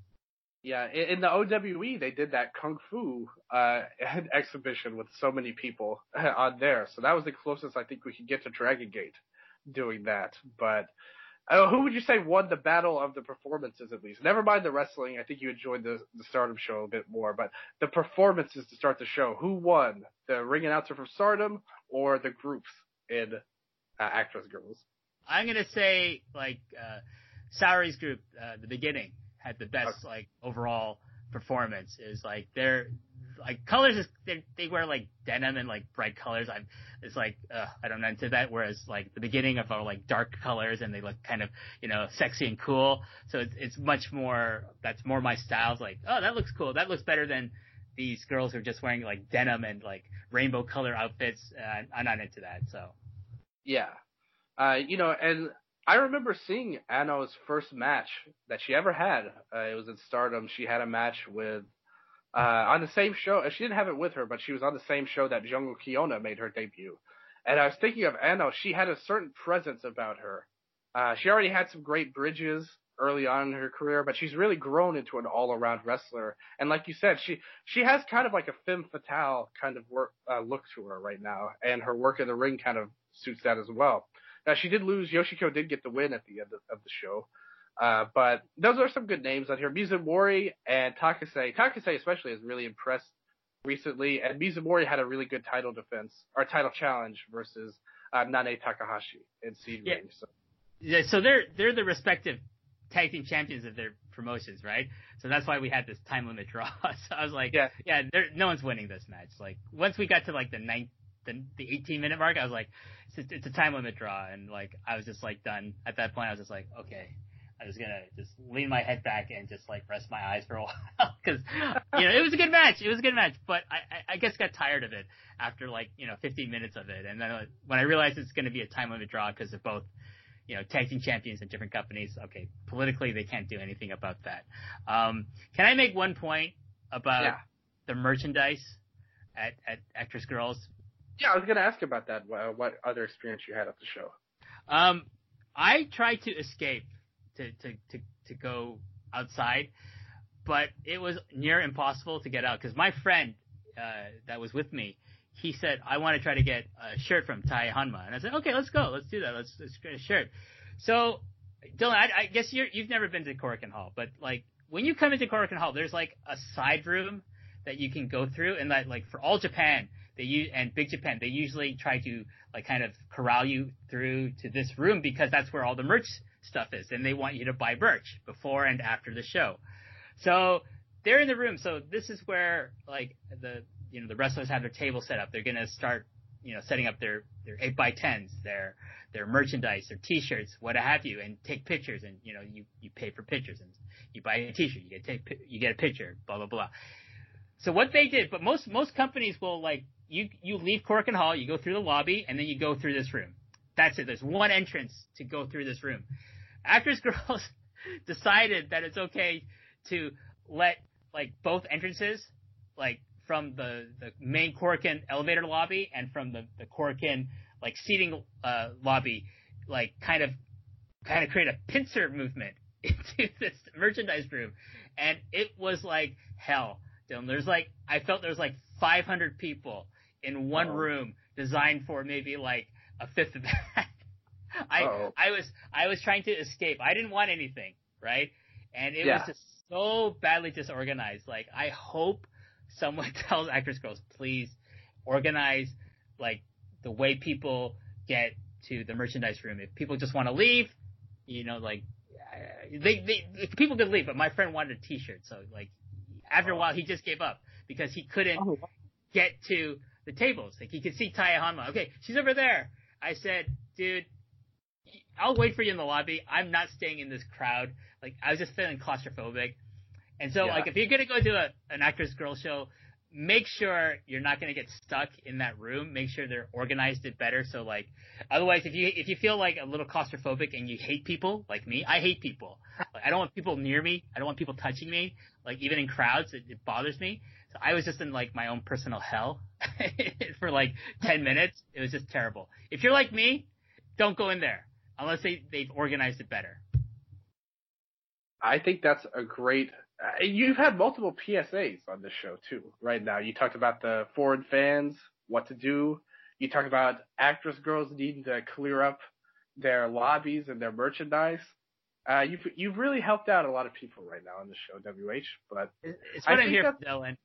Yeah, in the O W E they did that kung fu uh, exhibition with so many people on there. So that was the closest I think we could get to Dragon Gate doing that. But Uh, who would you say won the battle of the performances at least? Never mind the wrestling. I think you enjoyed the, the Stardom show a bit more, but the performances to start the show. Who won? The ring announcer from Stardom or the groups in uh, Actress Girls? I'm going to say, like, uh, Saori's group, uh, the beginning, had the best, okay. like, overall performance. Is like, they're, like, colors, is, they, they wear, like, denim and, like, bright colors. I'm, it's like, uh, I don't know into that. Whereas, like, the beginning of are, like, dark colors and they look kind of, you know, sexy and cool. So it's, it's much more, that's more my style. It's like, oh, that looks cool. That looks better than these girls who are just wearing, like, denim and, like, rainbow color outfits. Uh, I'm not into that, so. Yeah. Uh, you know, and I remember seeing Ano's first match that she ever had. Uh, it was in Stardom. She had a match with, uh, on the same show. She didn't have it with her, but she was on the same show that Jungle Kiona made her debut. And I was thinking of Ano. She had a certain presence about her. Uh, she already had some great bridges early on in her career, but she's really grown into an all-around wrestler. And like you said, she, she has kind of like a femme fatale kind of work, uh, look to her right now. And her work in the ring kind of suits that as well. Now, she did lose. Yoshiko did get the win at the end of, of the show. Uh, but those are some good names on here. Mizumori and Takase. Takase especially has really impressed recently. And Mizumori had a really good title defense, or title challenge versus uh, Nane Takahashi in Seed yeah. Ring. So. Yeah, so they're, they're the respective tag team champions of their promotions, right? So that's why we had this time limit draw. So I was like, yeah, yeah no one's winning this match. Like, once we got to like the ninth, the, the eighteen minute mark, I was like, it's, it's a time limit draw. And like, I was just like done. At that point, I was just like, okay, I was gonna just lean my head back and just like rest my eyes for a while. Cause, you know, it was a good match. It was a good match, but I, I guess got tired of it after like, you know, fifteen minutes of it. And then when I realized it's going to be a time limit draw because of both, you know, tag team champions in different companies. Okay, politically they can't do anything about that. Um, can I make one point about yeah. the merchandise at, at Actress Girls? Yeah, I was going to ask about that. What, what other experience you had at the show? Um, I tried to escape to, to, to, to go outside, but it was near impossible to get out because my friend uh, that was with me, he said, I want to try to get a shirt from Tai Hanma. And I said, okay, let's go. Let's do that. Let's, let's get a shirt. So, Dylan, I, I guess you're, you've never been to Korakuen Hall, but like when you come into Korakuen Hall, there's like a side room that you can go through, and that like for All Japan, they use, and Big Japan, they usually try to like kind of corral you through to this room because that's where all the merch stuff is, and they want you to buy merch before and after the show. So they're in the room. So this is where like the, you know, the wrestlers have their table set up. They're going to start you know, setting up their, their eight by tens, their, their merchandise, their t-shirts, what have you, and take pictures, and, you know, you, you pay for pictures, and you buy a t-shirt, you get, take, you get a picture, blah, blah, blah. So what they did, but most, most companies will, like, you, you leave Korakuen Hall, you go through the lobby, and then you go through this room. That's it. There's one entrance to go through this room. Actors Girls decided that it's okay to let, like, both entrances, like, from the, the main Korakuen elevator lobby and from the, the Korakuen, like, seating, uh, lobby, like, kind of, kind of create a pincer movement into this merchandise room. And it was like hell. There's like, I felt there was like five hundred people in one Uh-oh. room designed for maybe like a fifth of that. I, Uh-oh. I was, I was trying to escape. I didn't want anything, right? And it yeah. was just so badly disorganized. Like, I hope someone tells Actors Girls, please organize, like, the way people get to the merchandise room. If people just want to leave, you know, like, they, they, people could leave, but my friend wanted a t-shirt. So, like, after oh. a while, he just gave up because he couldn't oh. get to the tables. Like, he could see Taya Hanma. Okay, she's over there. I said, dude, I'll wait for you in the lobby. I'm not staying in this crowd. Like, I was just feeling claustrophobic. And so, yeah. like, if you're going to go to a, an Actors Girl show, make sure you're not going to get stuck in that room. Make sure they're organized it better. So, like, otherwise, if you if you feel like a little claustrophobic and you hate people, like me, I hate people. Like, I don't want people near me. I don't want people touching me. Like, even in crowds, it, it bothers me. So I was just in, like, my own personal hell for, like, ten minutes. It was just terrible. If you're like me, don't go in there unless they, they've organized it better. I think that's a great uh, – you've had multiple P S As on this show, too, right now. You talked about the foreign fans, what to do. You talked about Actors Girls needing to clear up their lobbies and their merchandise. Uh, you've, you've really helped out a lot of people right now on the show, W H. But it's what I I'm here for, Dylan.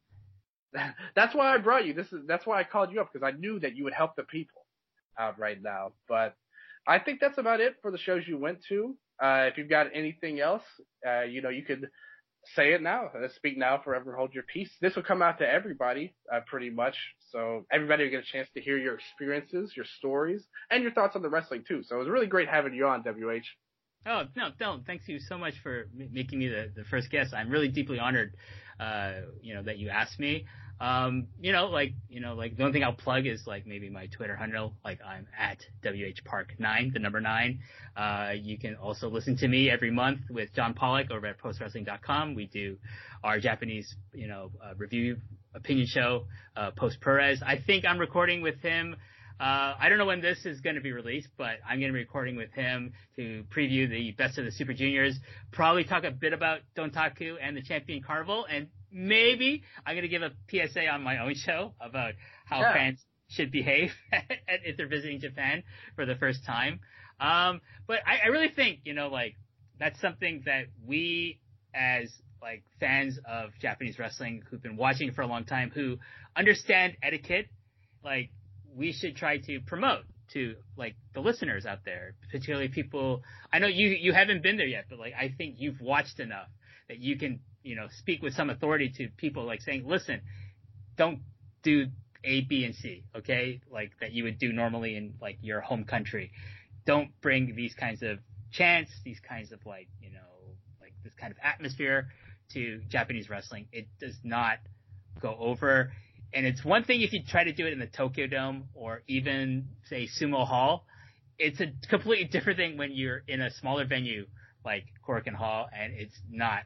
That's why I brought you. This is That's why I called you up, because I knew that you would help the people out right now. But I think that's about it for the shows you went to. Uh, if you've got anything else, uh, you know, you could say it now. Uh, speak now, forever hold your peace. This will come out to everybody, uh, pretty much. So everybody will get a chance to hear your experiences, your stories, and your thoughts on the wrestling, too. So it was really great having you on, W H. Oh, no, Dylan, thanks you so much for m- making me the, the first guest. I'm really deeply honored, uh, you know, that you asked me. Um, you know, like, you know, like the only thing I'll plug is like maybe my Twitter handle, like I'm at W H Park nine, the number nine. Uh, you can also listen to me every month with John Pollock over at post wrestling dot com. We do our Japanese, you know, uh, review opinion show, uh, Post Perez. I think I'm recording with him. Uh, I don't know when this is going to be released, but I'm going to be recording with him to preview the Best of the Super Juniors, probably talk a bit about Dontaku and the Champion Carnival, and maybe I'm going to give a P S A on my own show about how yeah. fans should behave if they're visiting Japan for the first time. Um, but I, I really think, you know, like, that's something that we as, like, fans of Japanese wrestling who've been watching for a long time, who understand etiquette, like, we should try to promote to, like, the listeners out there, particularly people. I know you, you haven't been there yet, but, like, I think you've watched enough that you can, you know, speak with some authority to people, like, saying, listen, don't do A, B, and C, okay? Like, that you would do normally in, like, your home country. Don't bring these kinds of chants, these kinds of, like, you know, like, this kind of atmosphere to Japanese wrestling. It does not go over. And it's one thing if you try to do it in the Tokyo Dome or even, say, Sumo Hall. It's a completely different thing when you're in a smaller venue like Korakuen Hall, and it's not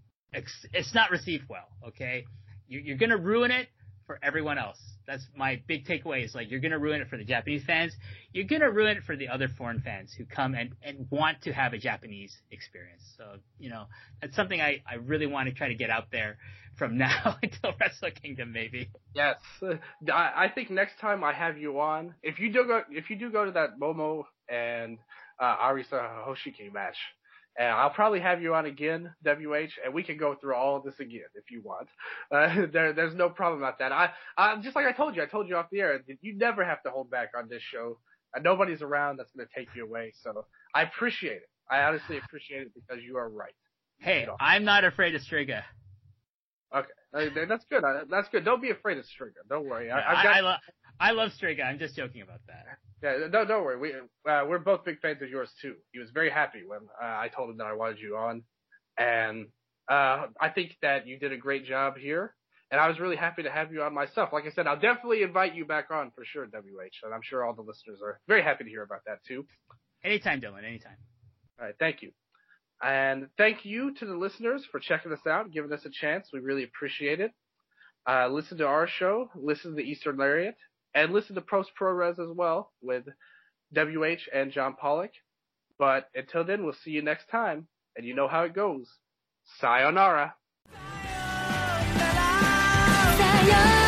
it's not received well, okay? You're, you're going to ruin it for everyone else. That's my big takeaway, is, like, you're going to ruin it for the Japanese fans. You're going to ruin it for the other foreign fans who come and, and want to have a Japanese experience. So, you know, that's something I, I really want to try to get out there from now until Wrestle Kingdom, maybe. Yes. Uh, I, I think next time I have you on, if you do go, if you do go to that Momo and uh, Arisa Hoshiki match, and I'll probably have you on again, W H, and we can go through all of this again if you want. Uh, there, there's no problem about that. I, I, just like I told you, I told you off the air, you never have to hold back on this show. Uh, nobody's around that's going to take you away. So I appreciate it. I honestly appreciate it because you are right. Hey, I'm not afraid of Striga. Okay. Uh, that's good. Uh, that's good. Don't be afraid of Striga. Don't worry. Yeah, I, I've got... I, I, lo- I love Striga. I'm just joking about that. Yeah, no, don't worry. We uh, we're both big fans of yours too. He was very happy when uh, I told him that I wanted you on, and uh, I think that you did a great job here. And I was really happy to have you on myself. Like I said, I'll definitely invite you back on for sure, W H. And I'm sure all the listeners are very happy to hear about that too. Anytime, Dylan. Anytime. All right, thank you. And thank you to the listeners for checking us out, giving us a chance. We really appreciate it. Uh, listen to our show, listen to the Eastern Lariat, and listen to Post ProRes as well with W H and John Pollock. But until then, we'll see you next time. And you know how it goes. Sayonara. Sayonara.